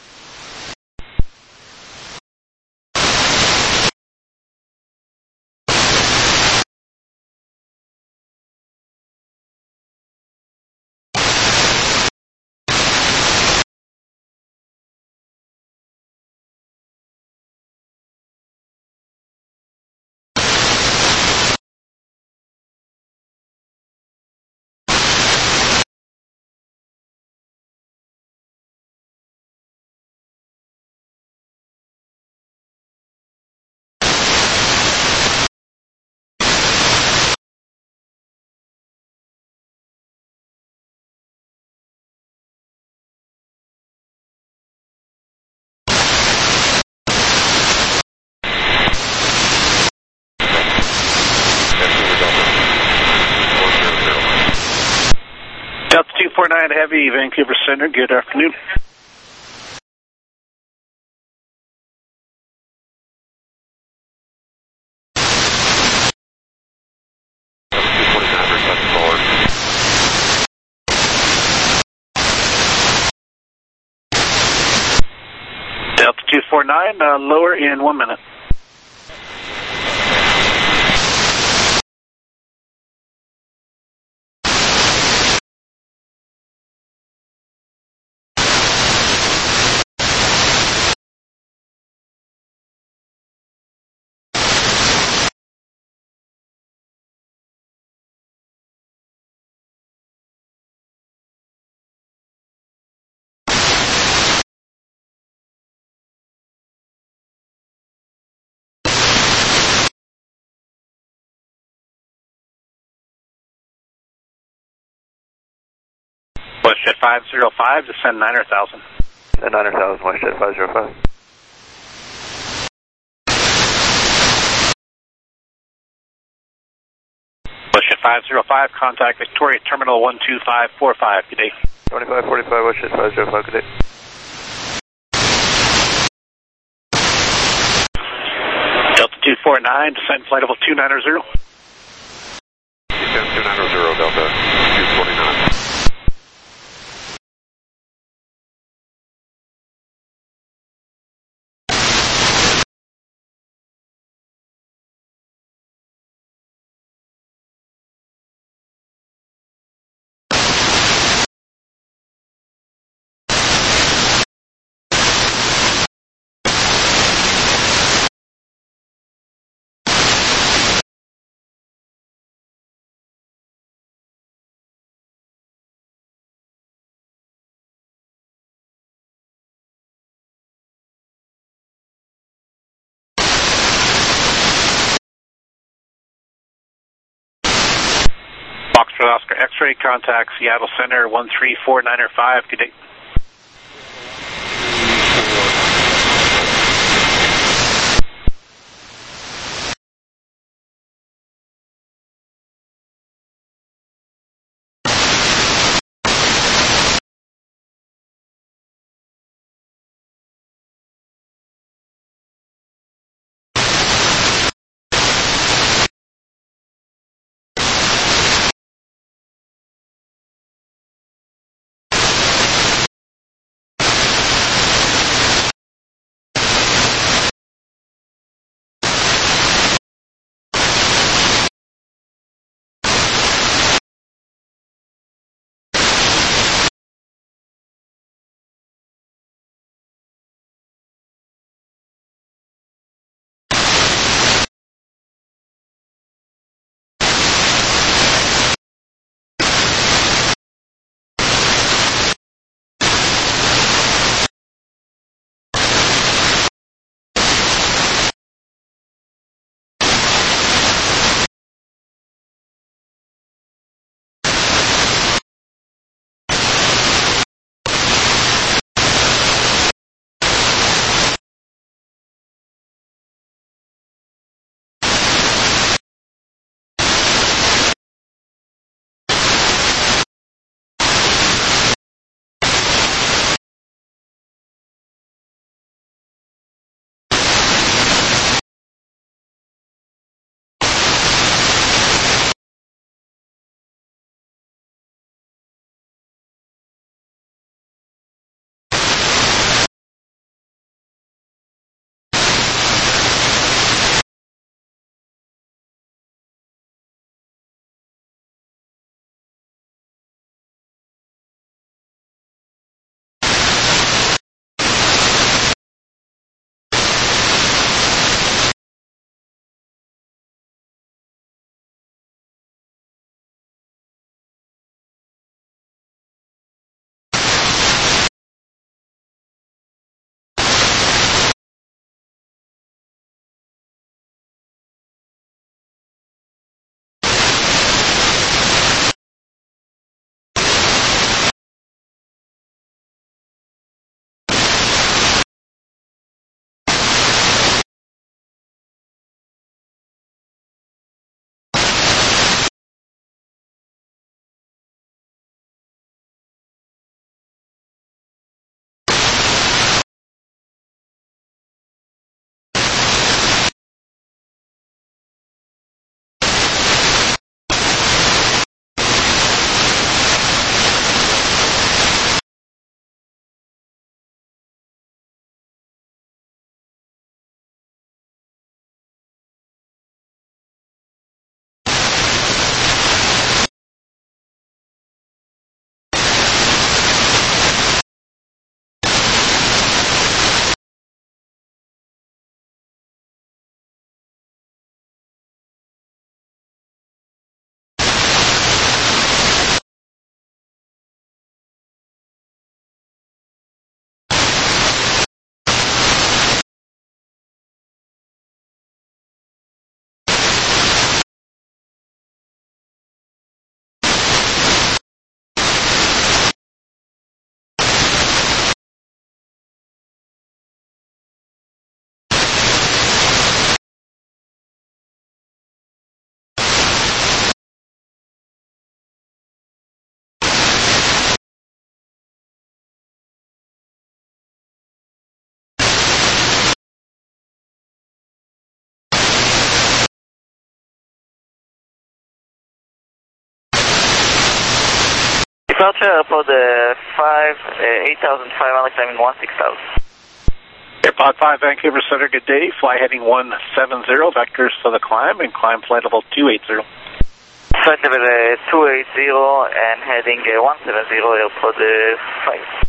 Speaker 2: Delta 249 Heavy, Vancouver Center, good afternoon. 249, lower in 1 minute. WestJet 505, descend 9,000.
Speaker 6: Descend 9,000, WestJet 505.
Speaker 2: WestJet 505, contact Victoria Terminal 12545, good day.
Speaker 6: 2545, WestJet 505, good day.
Speaker 2: Delta 249, descend flight level 290.
Speaker 8: Descend 290, Delta 249.
Speaker 2: Foxtrot Oscar X-ray, contact Seattle Center 13495, good day.
Speaker 10: Departure for the 8,500 climbing 16,000.
Speaker 2: AirPod 5, Vancouver Center, good day. Fly heading 170, vectors for the climb, and climb flight level 280.
Speaker 10: Flight level 280 and heading 170, AirPod 5.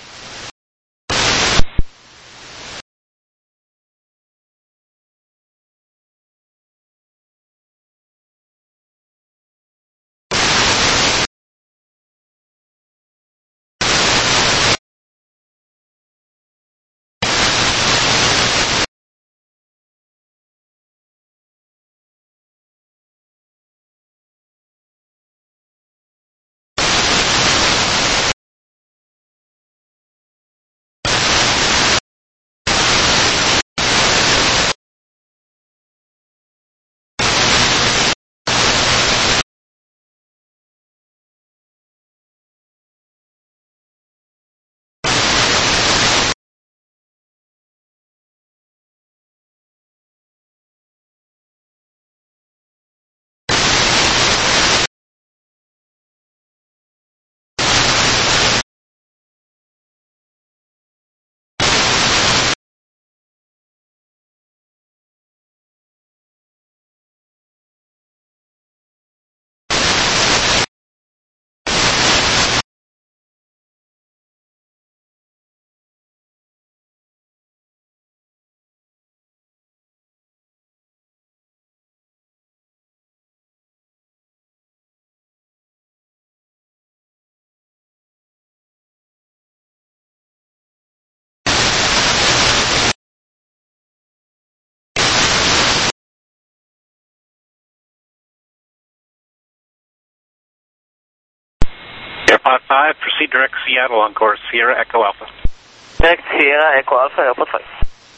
Speaker 2: AirPod 5, proceed direct Seattle on course, Sierra Echo Alpha.
Speaker 10: Direct Sierra Echo Alpha, AirPod 5.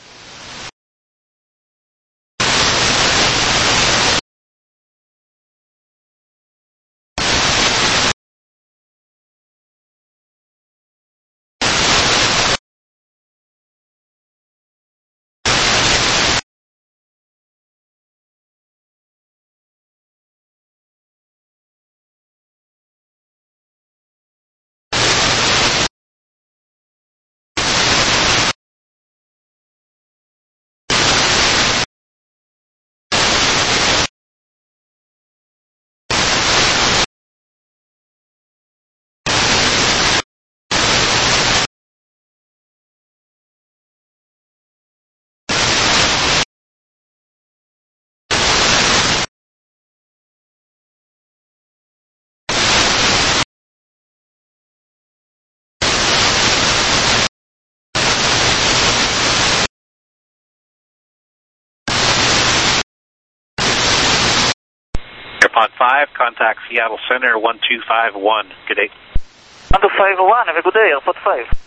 Speaker 2: AirPod 5, contact Seattle Center 1251. Good day.
Speaker 10: 1251, have a good day, AirPod 5.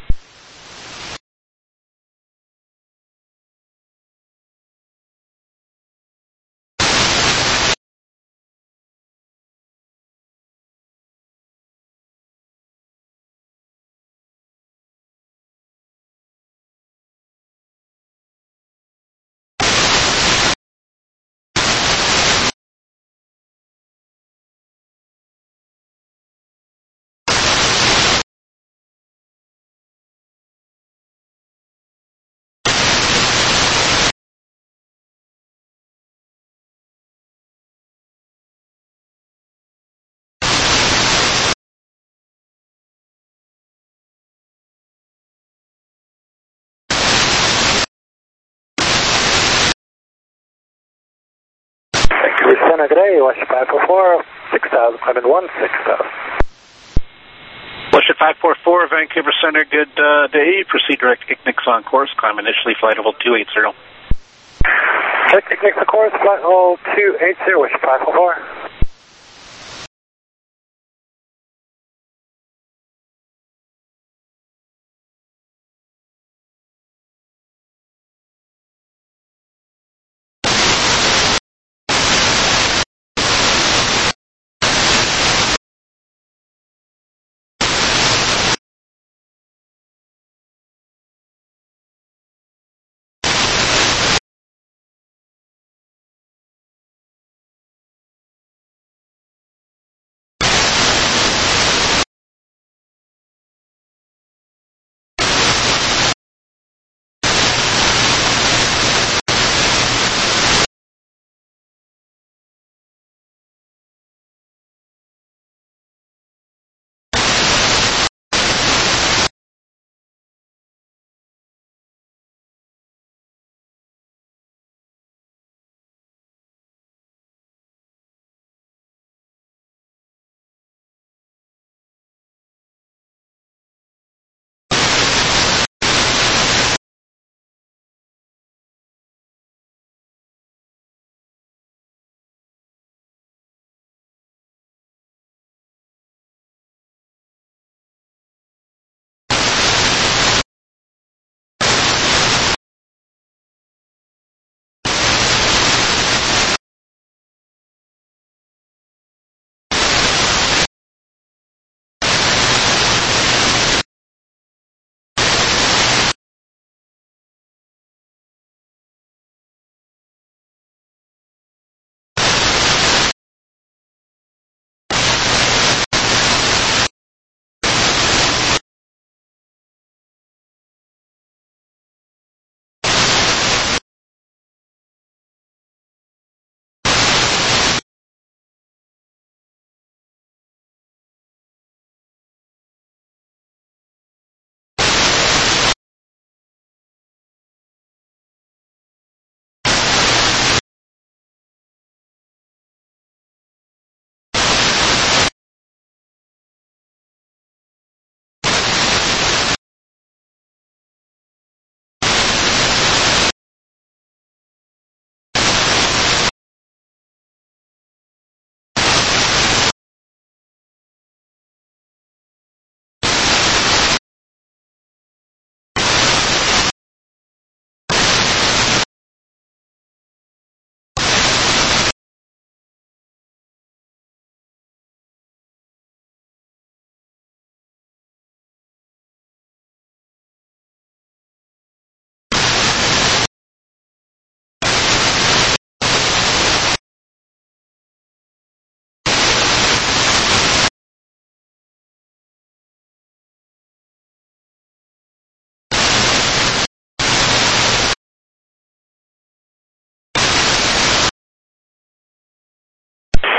Speaker 4: Center, good day, West 544, 6,000, climbing 16,000.
Speaker 2: West 544, Vancouver Center, good day. Proceed direct Ignix on course, climb initially flight level 280.
Speaker 4: Direct Ignix on course, flight level 280, West 544.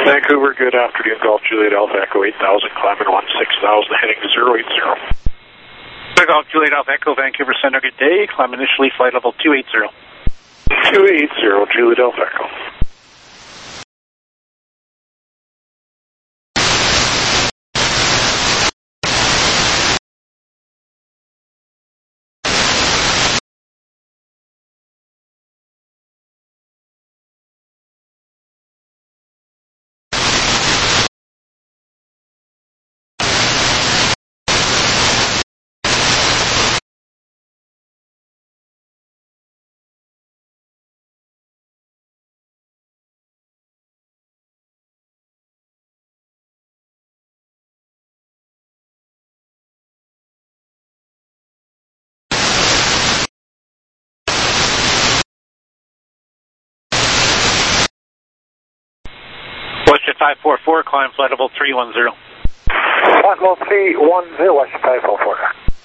Speaker 2: Vancouver, good afternoon. Golf Juliet Alpha Echo 8000, climbing 16,000, heading to 080.
Speaker 11: Golf Juliet Alpha Echo, Vancouver Center, good day. Climb initially, flight level 280.
Speaker 2: 280, Juliet Alpha Echo.
Speaker 11: Westjet 544, climb flight level 310.
Speaker 4: Flight level 310, Westjet 544.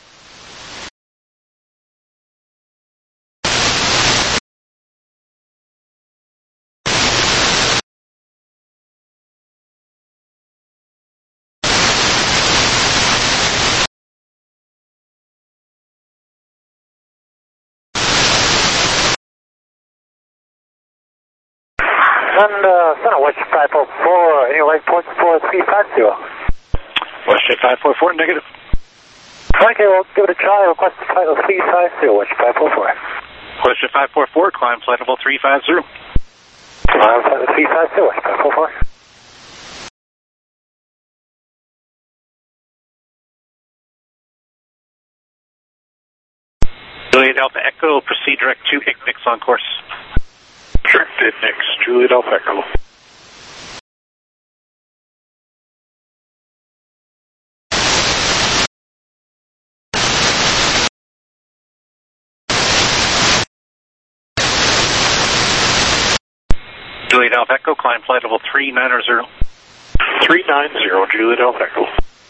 Speaker 4: And center, Westjet 544, any light point 4350.
Speaker 11: Westjet 544, negative.
Speaker 4: Okay, well, give it a try. Request flight level 350, Westjet 544.
Speaker 11: Westjet 544, climb flight level 350.
Speaker 4: Climb flight level 350, Westjet 544.
Speaker 11: Juliet Alpha Echo, proceed direct to Ignix on course.
Speaker 2: Direct to Ignix, Juliet Alpha Echo.
Speaker 11: Juliet Alpha Echo, climb flight level 390.
Speaker 2: 390, Juliet Alpha Echo.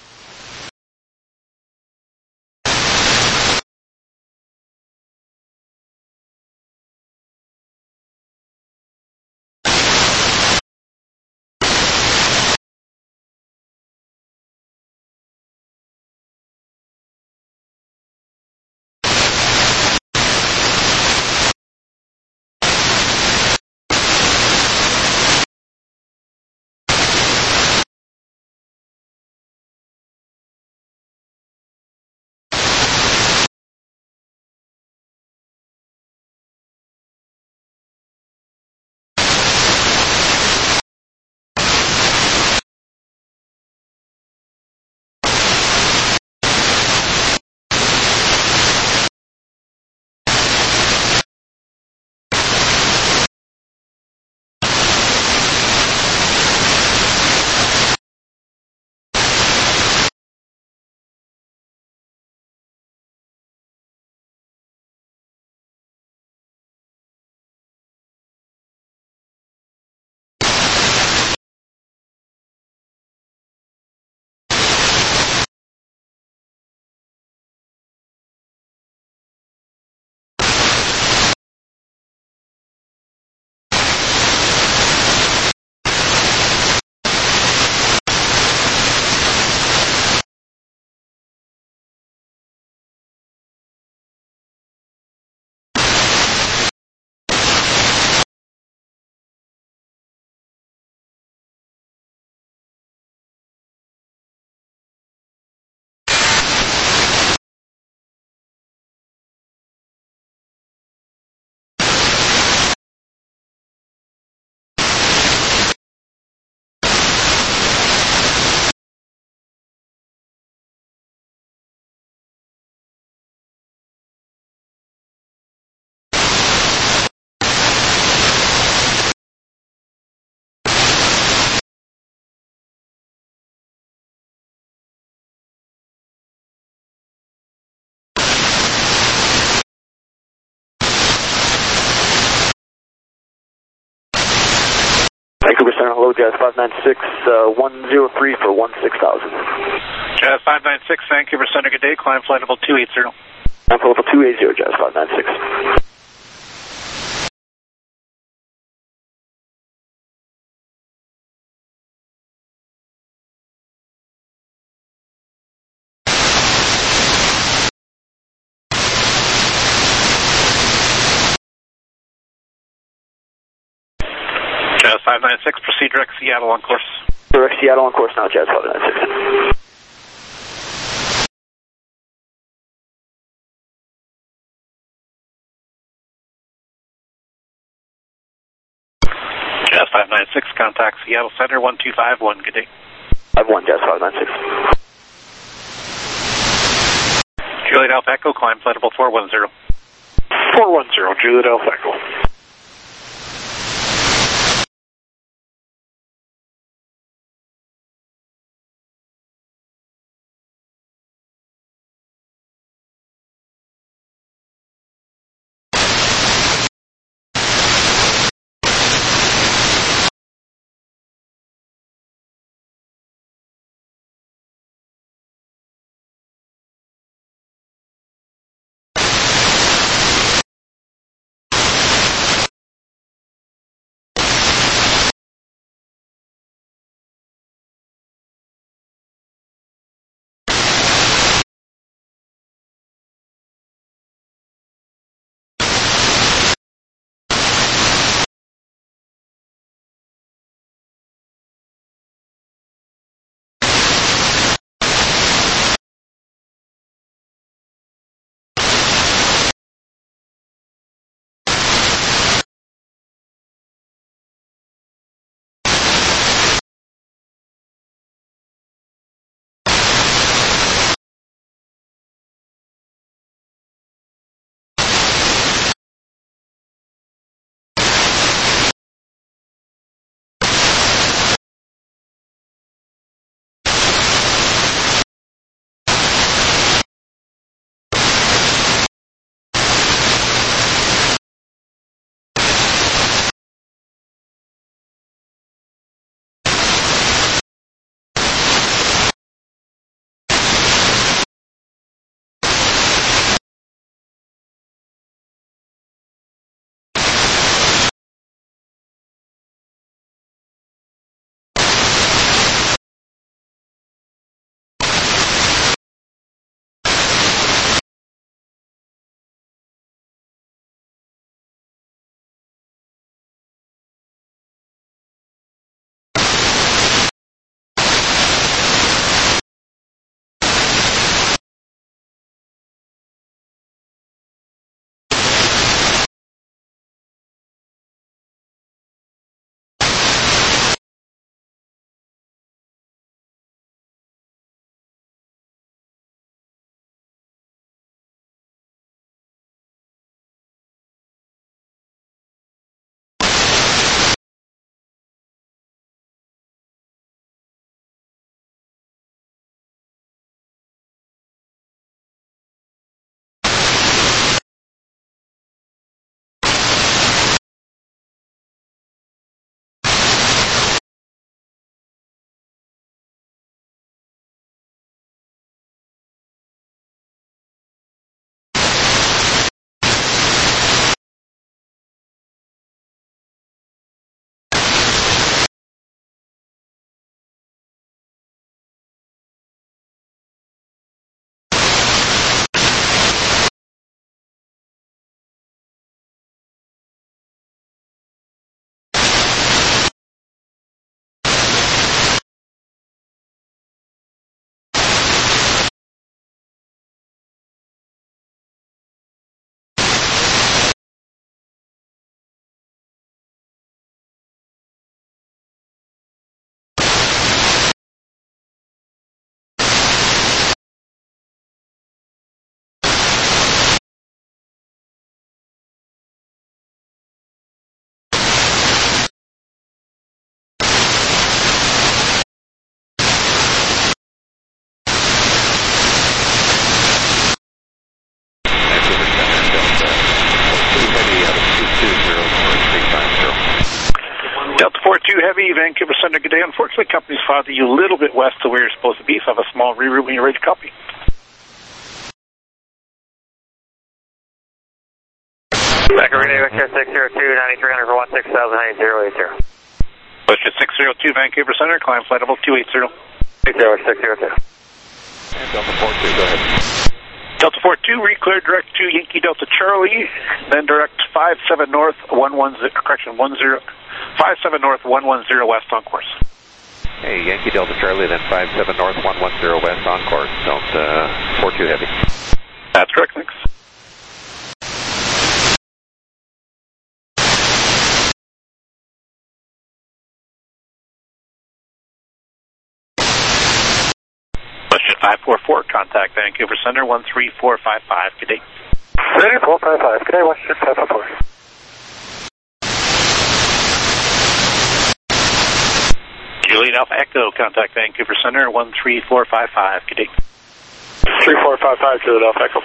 Speaker 5: Vancouver Center, hello, Jazz 596, 103 for 16,000.
Speaker 11: Jazz 596, Vancouver Center, good day. Climb flight level 280.
Speaker 5: Climb flight level 280, Jazz 596.
Speaker 11: 596, proceed direct Seattle on course.
Speaker 5: Direct Seattle on course now, Jazz 596.
Speaker 11: Jazz 596, contact Seattle Center 1251, good day.
Speaker 5: 51, Jazz 596.
Speaker 11: Juliet Alpha Echo, climb flight level 410.
Speaker 2: 410, Juliet Alpha Echo.
Speaker 11: Heavy, Vancouver Center, good day. Unfortunately, company's farther you a little bit west of where you're supposed to be, so have a small reroute when you're ready to copy.
Speaker 10: Vancouver Radio, Vector 602, 9300 for 16,080.
Speaker 11: Bushit 602, Vancouver Center, climb flight level 280.
Speaker 10: 602.
Speaker 8: And Delta 42, go ahead.
Speaker 11: Delta 4-2, re-clear direct to Yankee Delta Charlie, then direct 57 north, 57 north, 110 west on course.
Speaker 8: Hey, Yankee Delta Charlie, then 57 north, 110 west on course, Delta 4-2 heavy.
Speaker 11: That's correct, thanks. Question 544, contact Vancouver Center, 13455, good day.
Speaker 4: 3455, good day, Western 544.
Speaker 11: Juliet Alpha Echo, contact Vancouver Center, 13455, good day.
Speaker 10: 3455, Juliet Alpha Echo.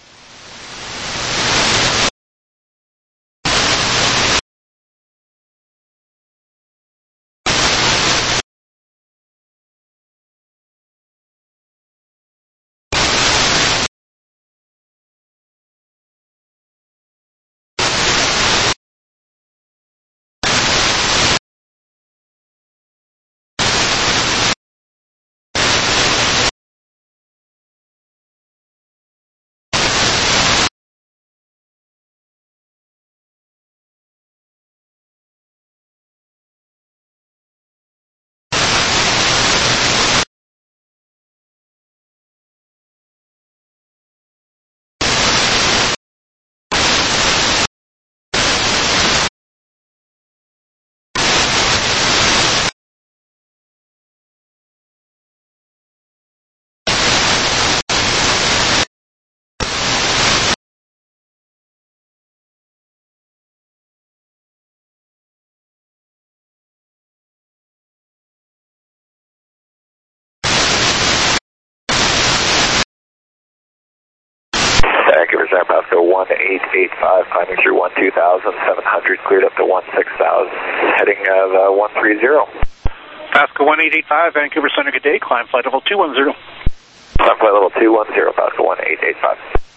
Speaker 5: Vancouver San Pasco 1885, climbing through 12,700, cleared up to 16,000, heading of 130.
Speaker 11: Pasco 1885, Vancouver Center, good day, climb flight level 210.
Speaker 5: Climb flight level 210, Pasco 1885.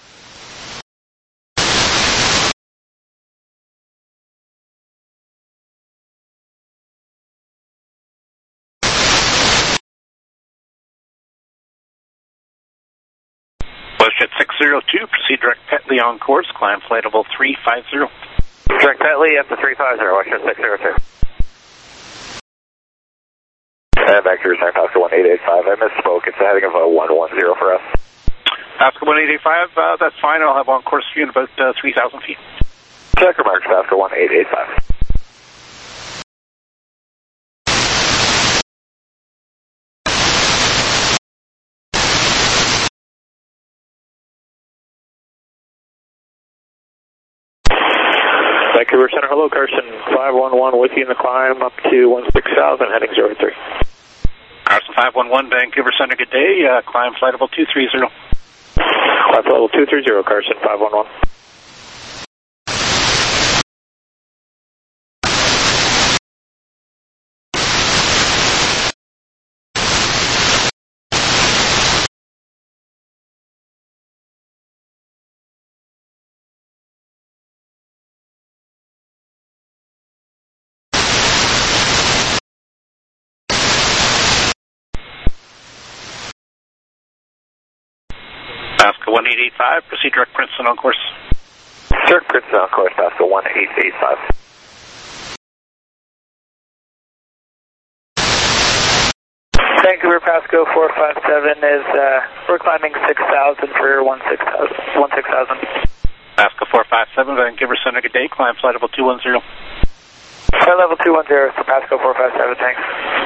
Speaker 11: Question 602, proceed direct Petley on course, climb flight level 350.
Speaker 10: Direct Petley up to 350, Western 602.
Speaker 5: Vancouver San Pasco 1885, I misspoke, it's a heading of 110 for us.
Speaker 11: Pasco 1885, that's fine, I'll have on course for you in about 3,000 feet.
Speaker 5: Check remarks, Pasco 1885.
Speaker 10: Vancouver Center, hello, Carson 511 with you in the climb up to 16,000, heading 03.
Speaker 11: Carson 511, Vancouver Center, good day, climb flight level 230.
Speaker 10: Climb flight level 230, Carson 511.
Speaker 11: Pasco 1885, proceed direct Princeton on course.
Speaker 5: Direct Princeton on course, Pasco 1885.
Speaker 4: Vancouver Pasco 457 is, we're climbing 6,000 for 16,000.
Speaker 11: Pasco 457, Vancouver Center, good day, climb flight level 210.
Speaker 4: Flight level 210, so Pasco 457, thanks.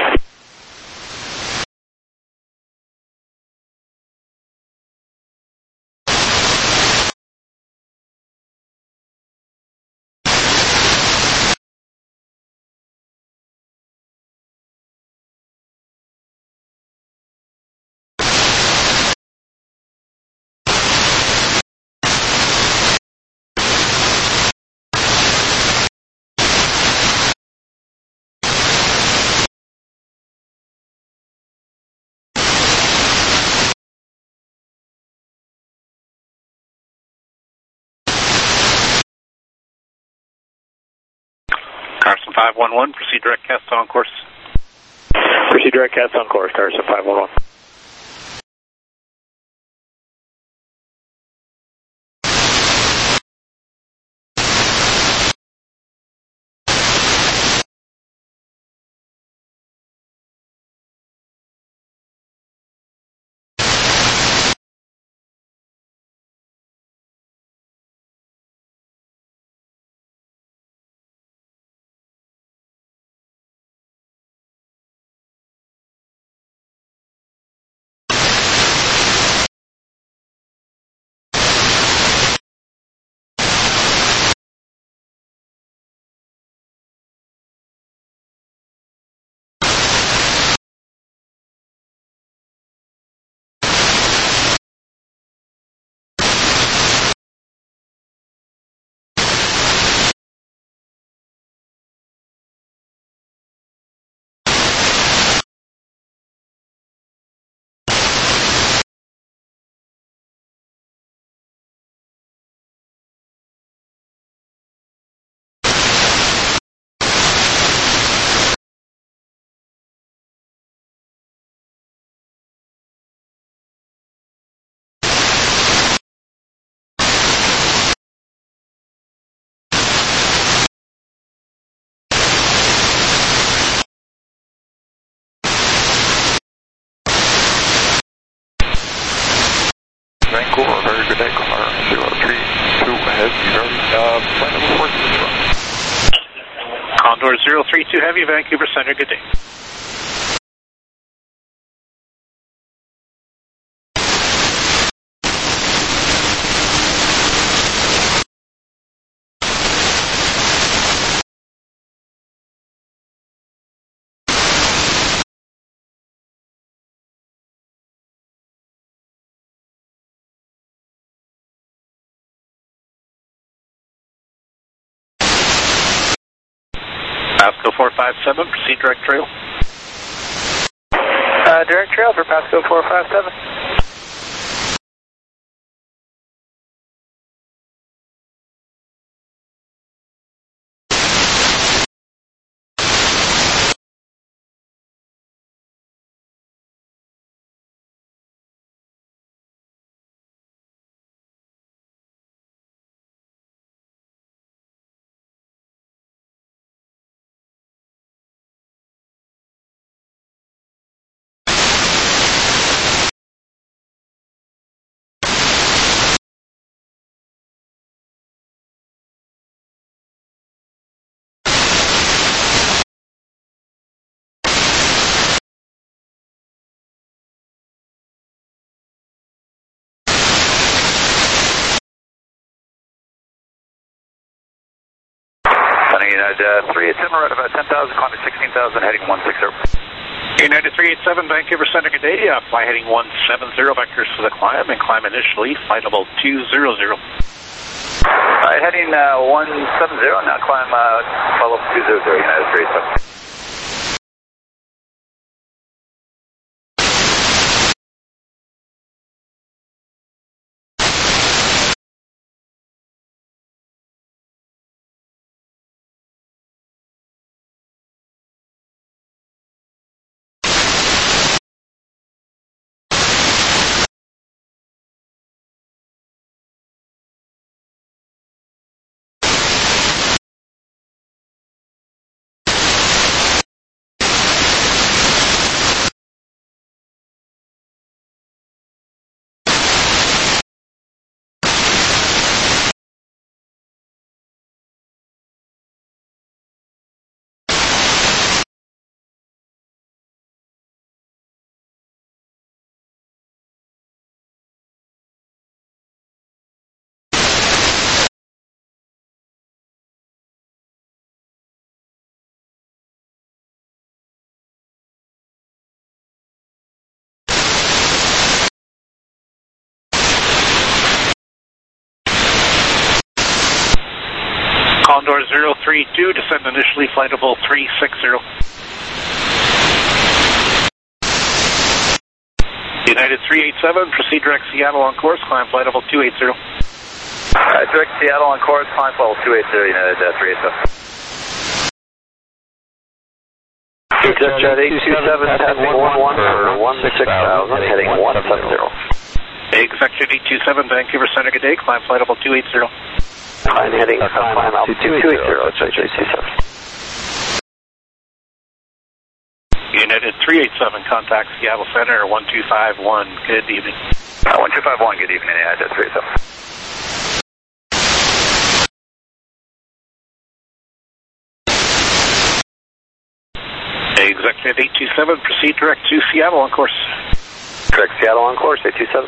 Speaker 11: Carson 511, proceed direct cast on course.
Speaker 10: Proceed direct cast on course, Carson 511.
Speaker 6: good day, car 032 ahead, flight level 460.
Speaker 2: Condor 032 Heavy, Vancouver Center, good day. Pasco 457, proceed direct trail.
Speaker 4: Direct trail for Pasco 457.
Speaker 5: United 387, right about 10,000, climbing 16,000, heading 160.
Speaker 2: United 387, Vancouver Center, good day. Fly heading 170, vectors for the climb, and climb initially, flight level 200.
Speaker 5: Heading 170, now climb level 200, United 387.
Speaker 2: Condor 032, descend initially, flight level 360. United 387, proceed direct Seattle on course, climb flight level 280.
Speaker 5: Direct Seattle on course, climb level 280, United 387.
Speaker 4: Jet 827, passing 11 for 16,000, heading 170.
Speaker 2: Executive 827, Vancouver Center, good day, climb flight level 280.
Speaker 4: Climb heading, climb altitude 280, JJ27.
Speaker 2: United 387, contact Seattle Center, 1251, good evening.
Speaker 5: 1251, good evening, United 387.
Speaker 2: Executive 827, proceed direct to Seattle on course.
Speaker 4: Direct Seattle on course, 827.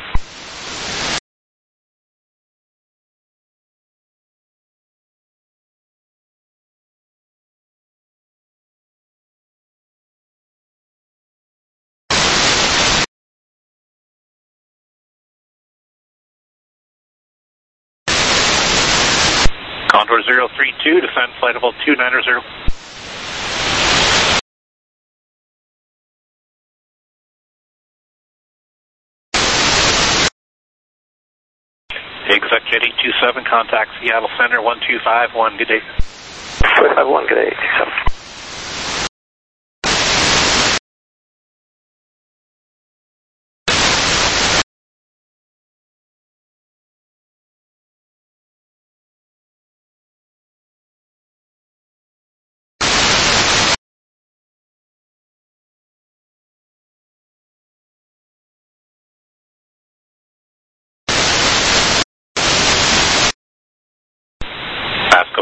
Speaker 2: Condor 032, descend flight level 290. Executive 827, contact Seattle Center, 1251, good day.
Speaker 4: 251, good day, 827.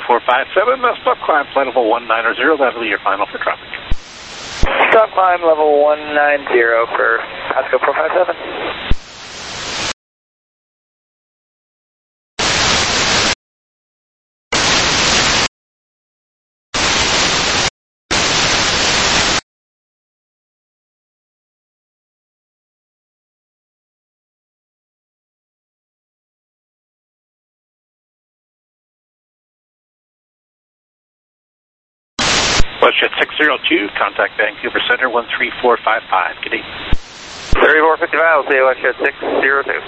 Speaker 2: 13457, stop climb flight level 190, that'll be your final for traffic.
Speaker 4: Stop climb level 190 for Pasco 457.
Speaker 2: WestJet 602, contact Vancouver Center 13455. Good day.
Speaker 4: 3455, I'll see you WestJet 602.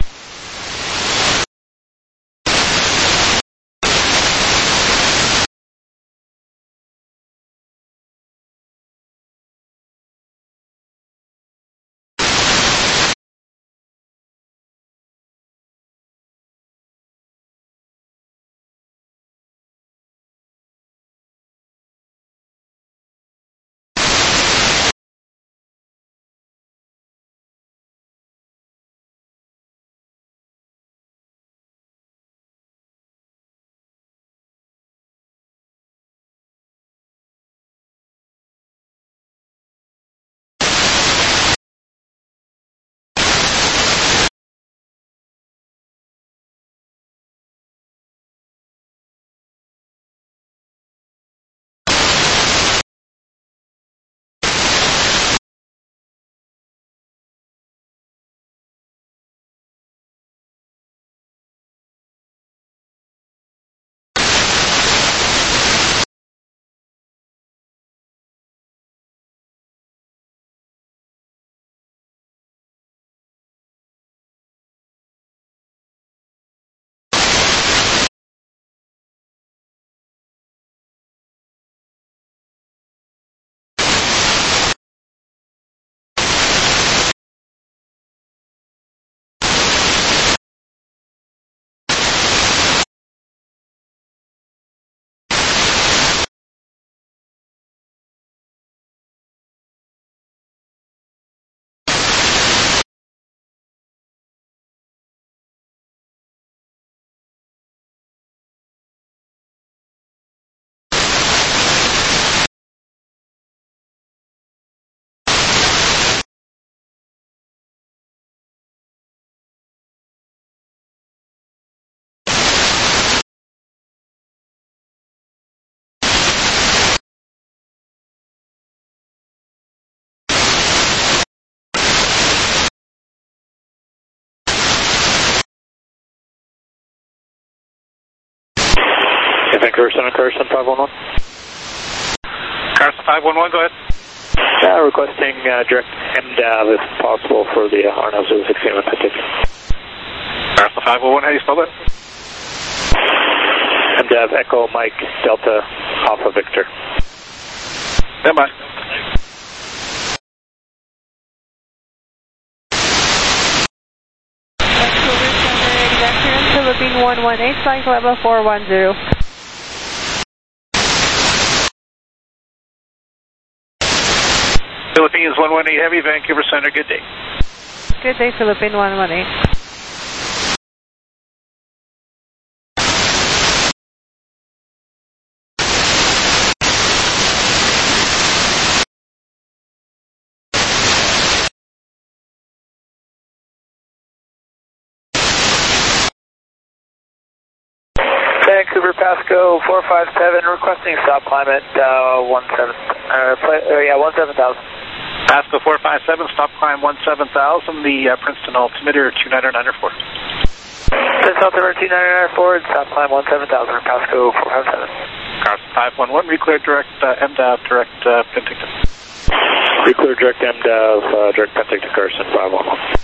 Speaker 10: Vancouver Center, Carson 511.
Speaker 2: Carson 511, go ahead.
Speaker 10: Requesting direct MDAV if possible for the RNAV 016 with Pentic.
Speaker 2: Carson 511, how do you spell that?
Speaker 10: MDAV Echo Mike Delta Alpha Victor.
Speaker 2: Stand by.
Speaker 7: Vancouver Center, exact Philippine 118, flight level 410.
Speaker 2: Philippines 118 Heavy, Vancouver Center, good day.
Speaker 7: Good day, Philippine 118.
Speaker 4: Vancouver Pasco 457, requesting stop climb at 17,000.
Speaker 2: Pasco 457, stop climb 17,000, the Princeton altimeter 29994.
Speaker 4: Princeton altimeter 29994, stop climb 17,000, Pasco 457.
Speaker 2: Carson 511, reclear direct MDAV, direct Penticton.
Speaker 10: Reclear direct MDAV, direct Penticton, Carson 511.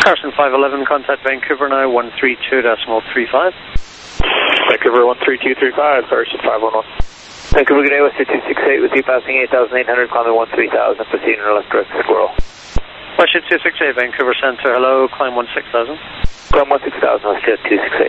Speaker 9: Carson 511, contact Vancouver now, 132.35.
Speaker 10: Vancouver 13235, Carson 511.
Speaker 4: Vancouver, good day, West 268 with you passing 8,800, climbing 13,000, proceeding in left direct Squirrel.
Speaker 9: West 268, Vancouver Center, hello, climb 16,000.
Speaker 4: Climb 16,000, West 268.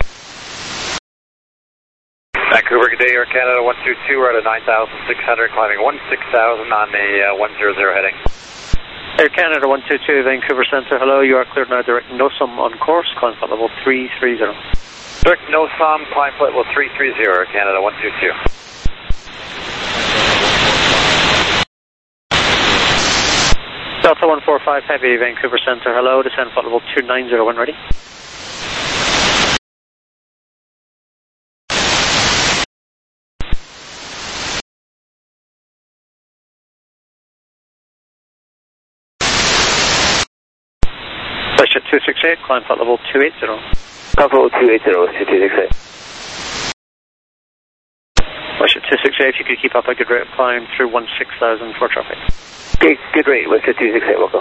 Speaker 5: Vancouver, good day, Air Canada 122, we're at a 9,600, climbing 16,000 on a 100 heading.
Speaker 9: Air Canada 122, Vancouver Center, hello, you are cleared now, direct NOSOM on course, climb flight level 330.
Speaker 5: Direct NOSOM, climb flight level 330, Air Canada 122.
Speaker 9: Delta 145 Heavy, Vancouver Center, hello, descend flight level 290 when ready. Westjet 268, climb flight level 280.
Speaker 4: Climb level 280, Westjet 268.
Speaker 9: Westjet 268, if you could keep up a good rate of climb through 16,000 for traffic.
Speaker 4: Okay, good rate, Westjet 268, we'll go.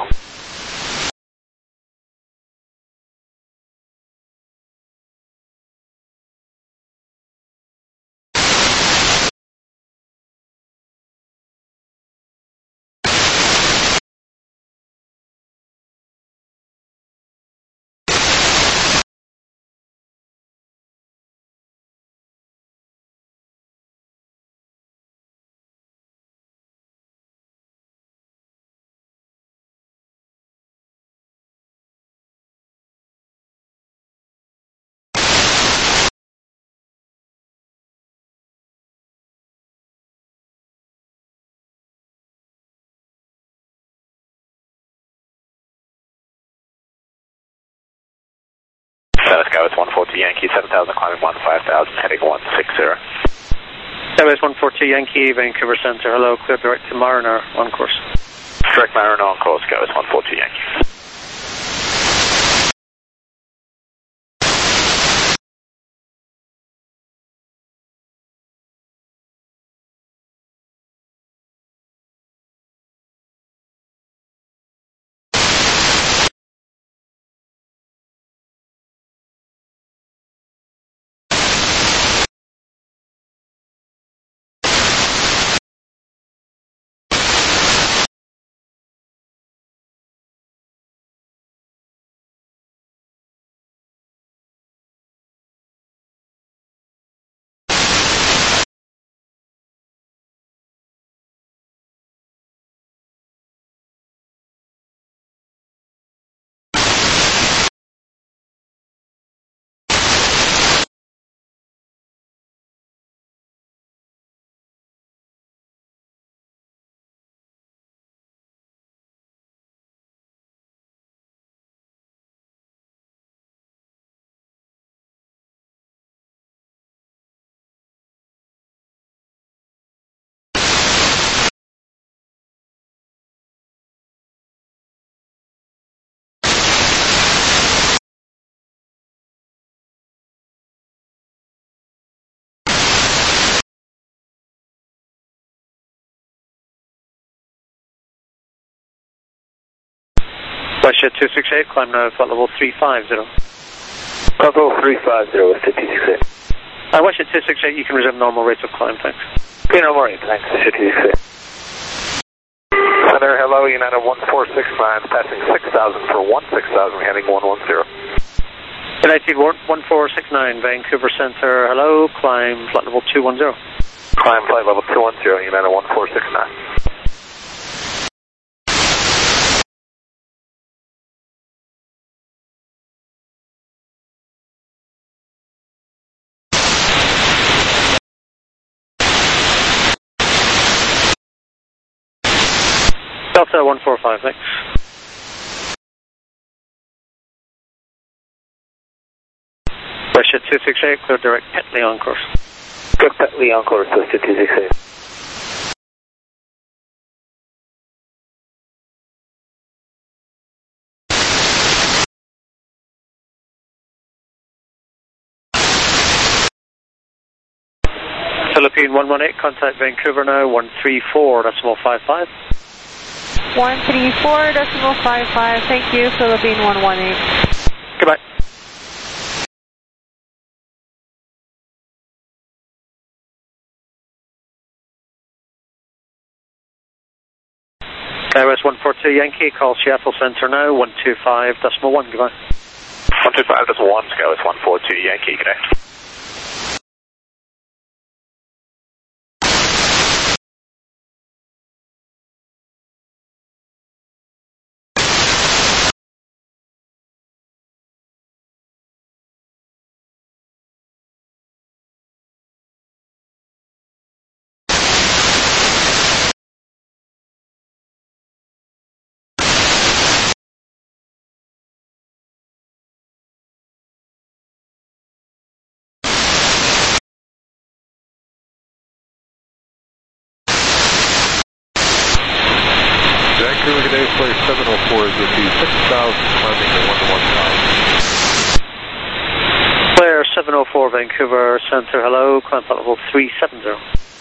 Speaker 5: Skywest 142 Yankee, 7,000, climbing 15,000, heading 160.
Speaker 9: Skywest 142 Yankee, Vancouver Center, hello, clear direct to Mariner, on course.
Speaker 5: Direct Mariner on course, Skywest 142 Yankee.
Speaker 9: Westjet 268, climb now flight level 350.
Speaker 4: Climb level 350, Westjet 268.
Speaker 9: Westjet 268, you can resume normal rate of climb, thanks.
Speaker 4: Okay, normal rate, thanks, Westjet 268.
Speaker 5: Center, hello, United 1469, passing 6,000 for 16,000, heading 110.
Speaker 9: United 1469, Vancouver Center, hello, climb flight level 210.
Speaker 5: Climb flight level 210, United 1469.
Speaker 9: Delta 145, thanks. Westjet 268, clear direct Petley on course.
Speaker 4: Direct Petley on course, Westjet 268.
Speaker 9: Philippine 118, contact Vancouver now, 134.55.
Speaker 7: 134.55. Thank you, Philippine 118.
Speaker 9: Goodbye. West 142 Yankee, call Seattle Center now, 125.1, goodbye.
Speaker 2: 125.1, Skywest 142 Yankee, good day.
Speaker 8: Vancouver, good day, Flare 704 is with you, 6,000, climbing to 115.
Speaker 9: Flare 704 Vancouver Center, hello, climb flight level 370.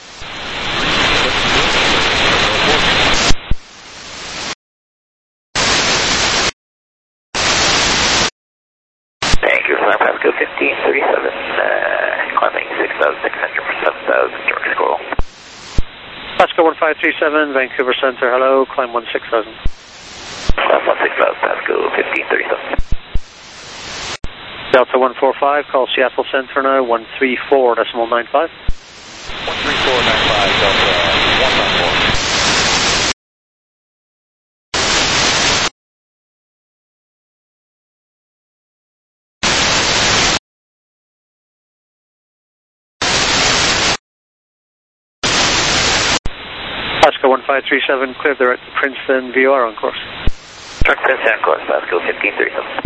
Speaker 5: Thank you, San Pasco 1537, climbing 6,600 for 7,000, George Squirrel.
Speaker 9: Pasco 1537, Vancouver Center, hello, climb 16,000.
Speaker 5: Climb 16,000, Pasco 1537.
Speaker 9: Delta 145, call Seattle Center now, 134.95.
Speaker 8: 13495, Delta 194.
Speaker 9: Pasco 1537, clear direct to Princeton, VOR on course.
Speaker 5: Princeton on course, Pasco 1537.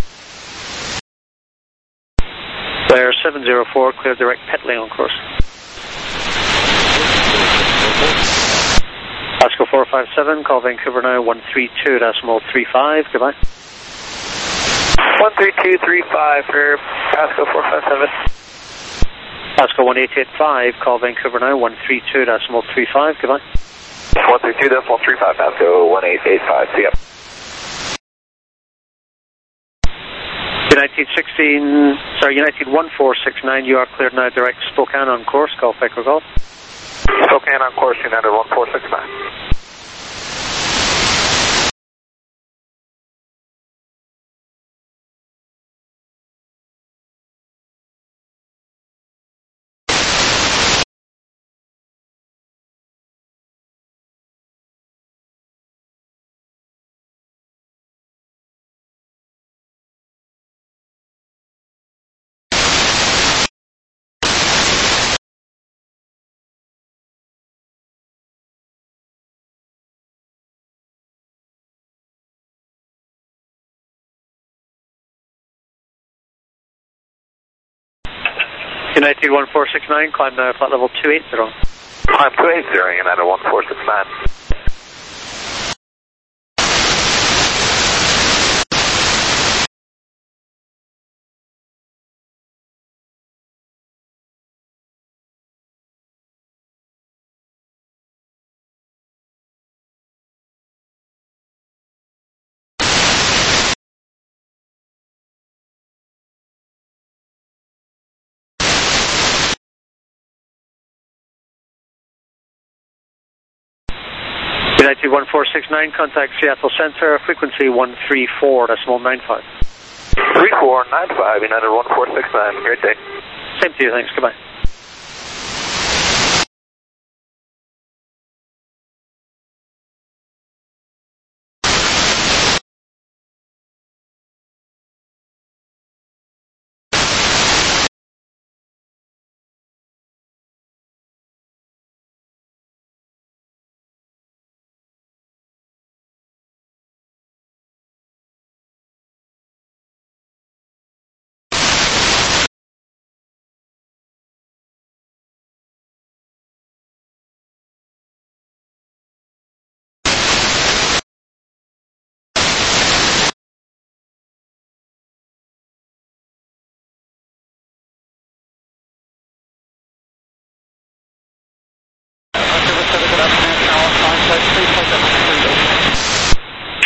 Speaker 9: Flare 704, clear direct Petley on course. Pasco 457, call Vancouver now, 132.35, goodbye.
Speaker 4: 13235 for Pasco 457.
Speaker 9: Pasco 1885, call Vancouver now, 132.35, goodbye.
Speaker 5: 132.35, Pasco 1885, see ya.
Speaker 9: United 1469, you are cleared now, direct Spokane on course, Golf Echo Golf.
Speaker 2: Spokane on course, United 1469.
Speaker 9: United 1469, climb now, flight level 280.
Speaker 2: Climb 280, United 1469.
Speaker 9: United 1469, contact Seattle Center, frequency 134.95.
Speaker 2: 3495, United 1469, great day.
Speaker 9: Same to you, thanks, goodbye.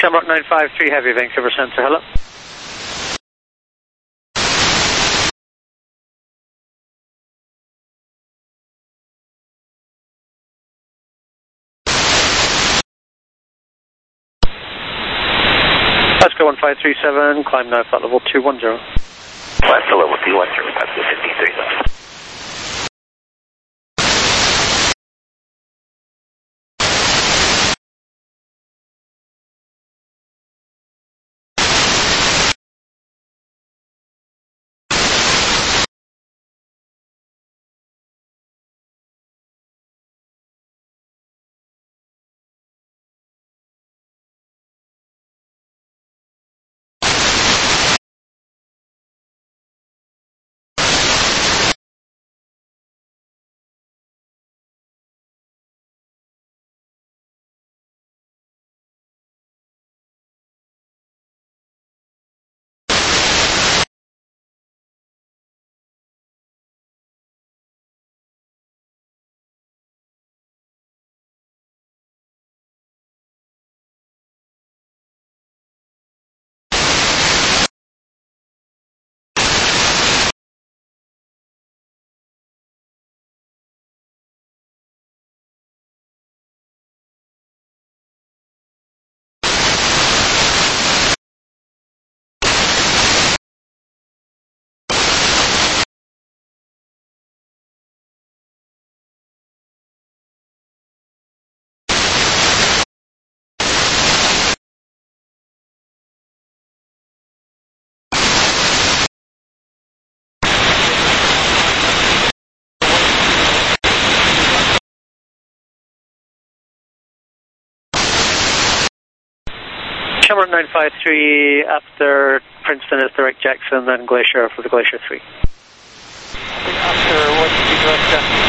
Speaker 9: Shamrock 953 Heavy, Vancouver Centre, hello. Alaska 1537, climb now, flight level 210.
Speaker 5: Alaska level 210, that's the 53.
Speaker 9: Shamrock 953 after Princeton is direct Jackson, then Glacier for the Glacier 3.
Speaker 10: After, what's the direct Jackson?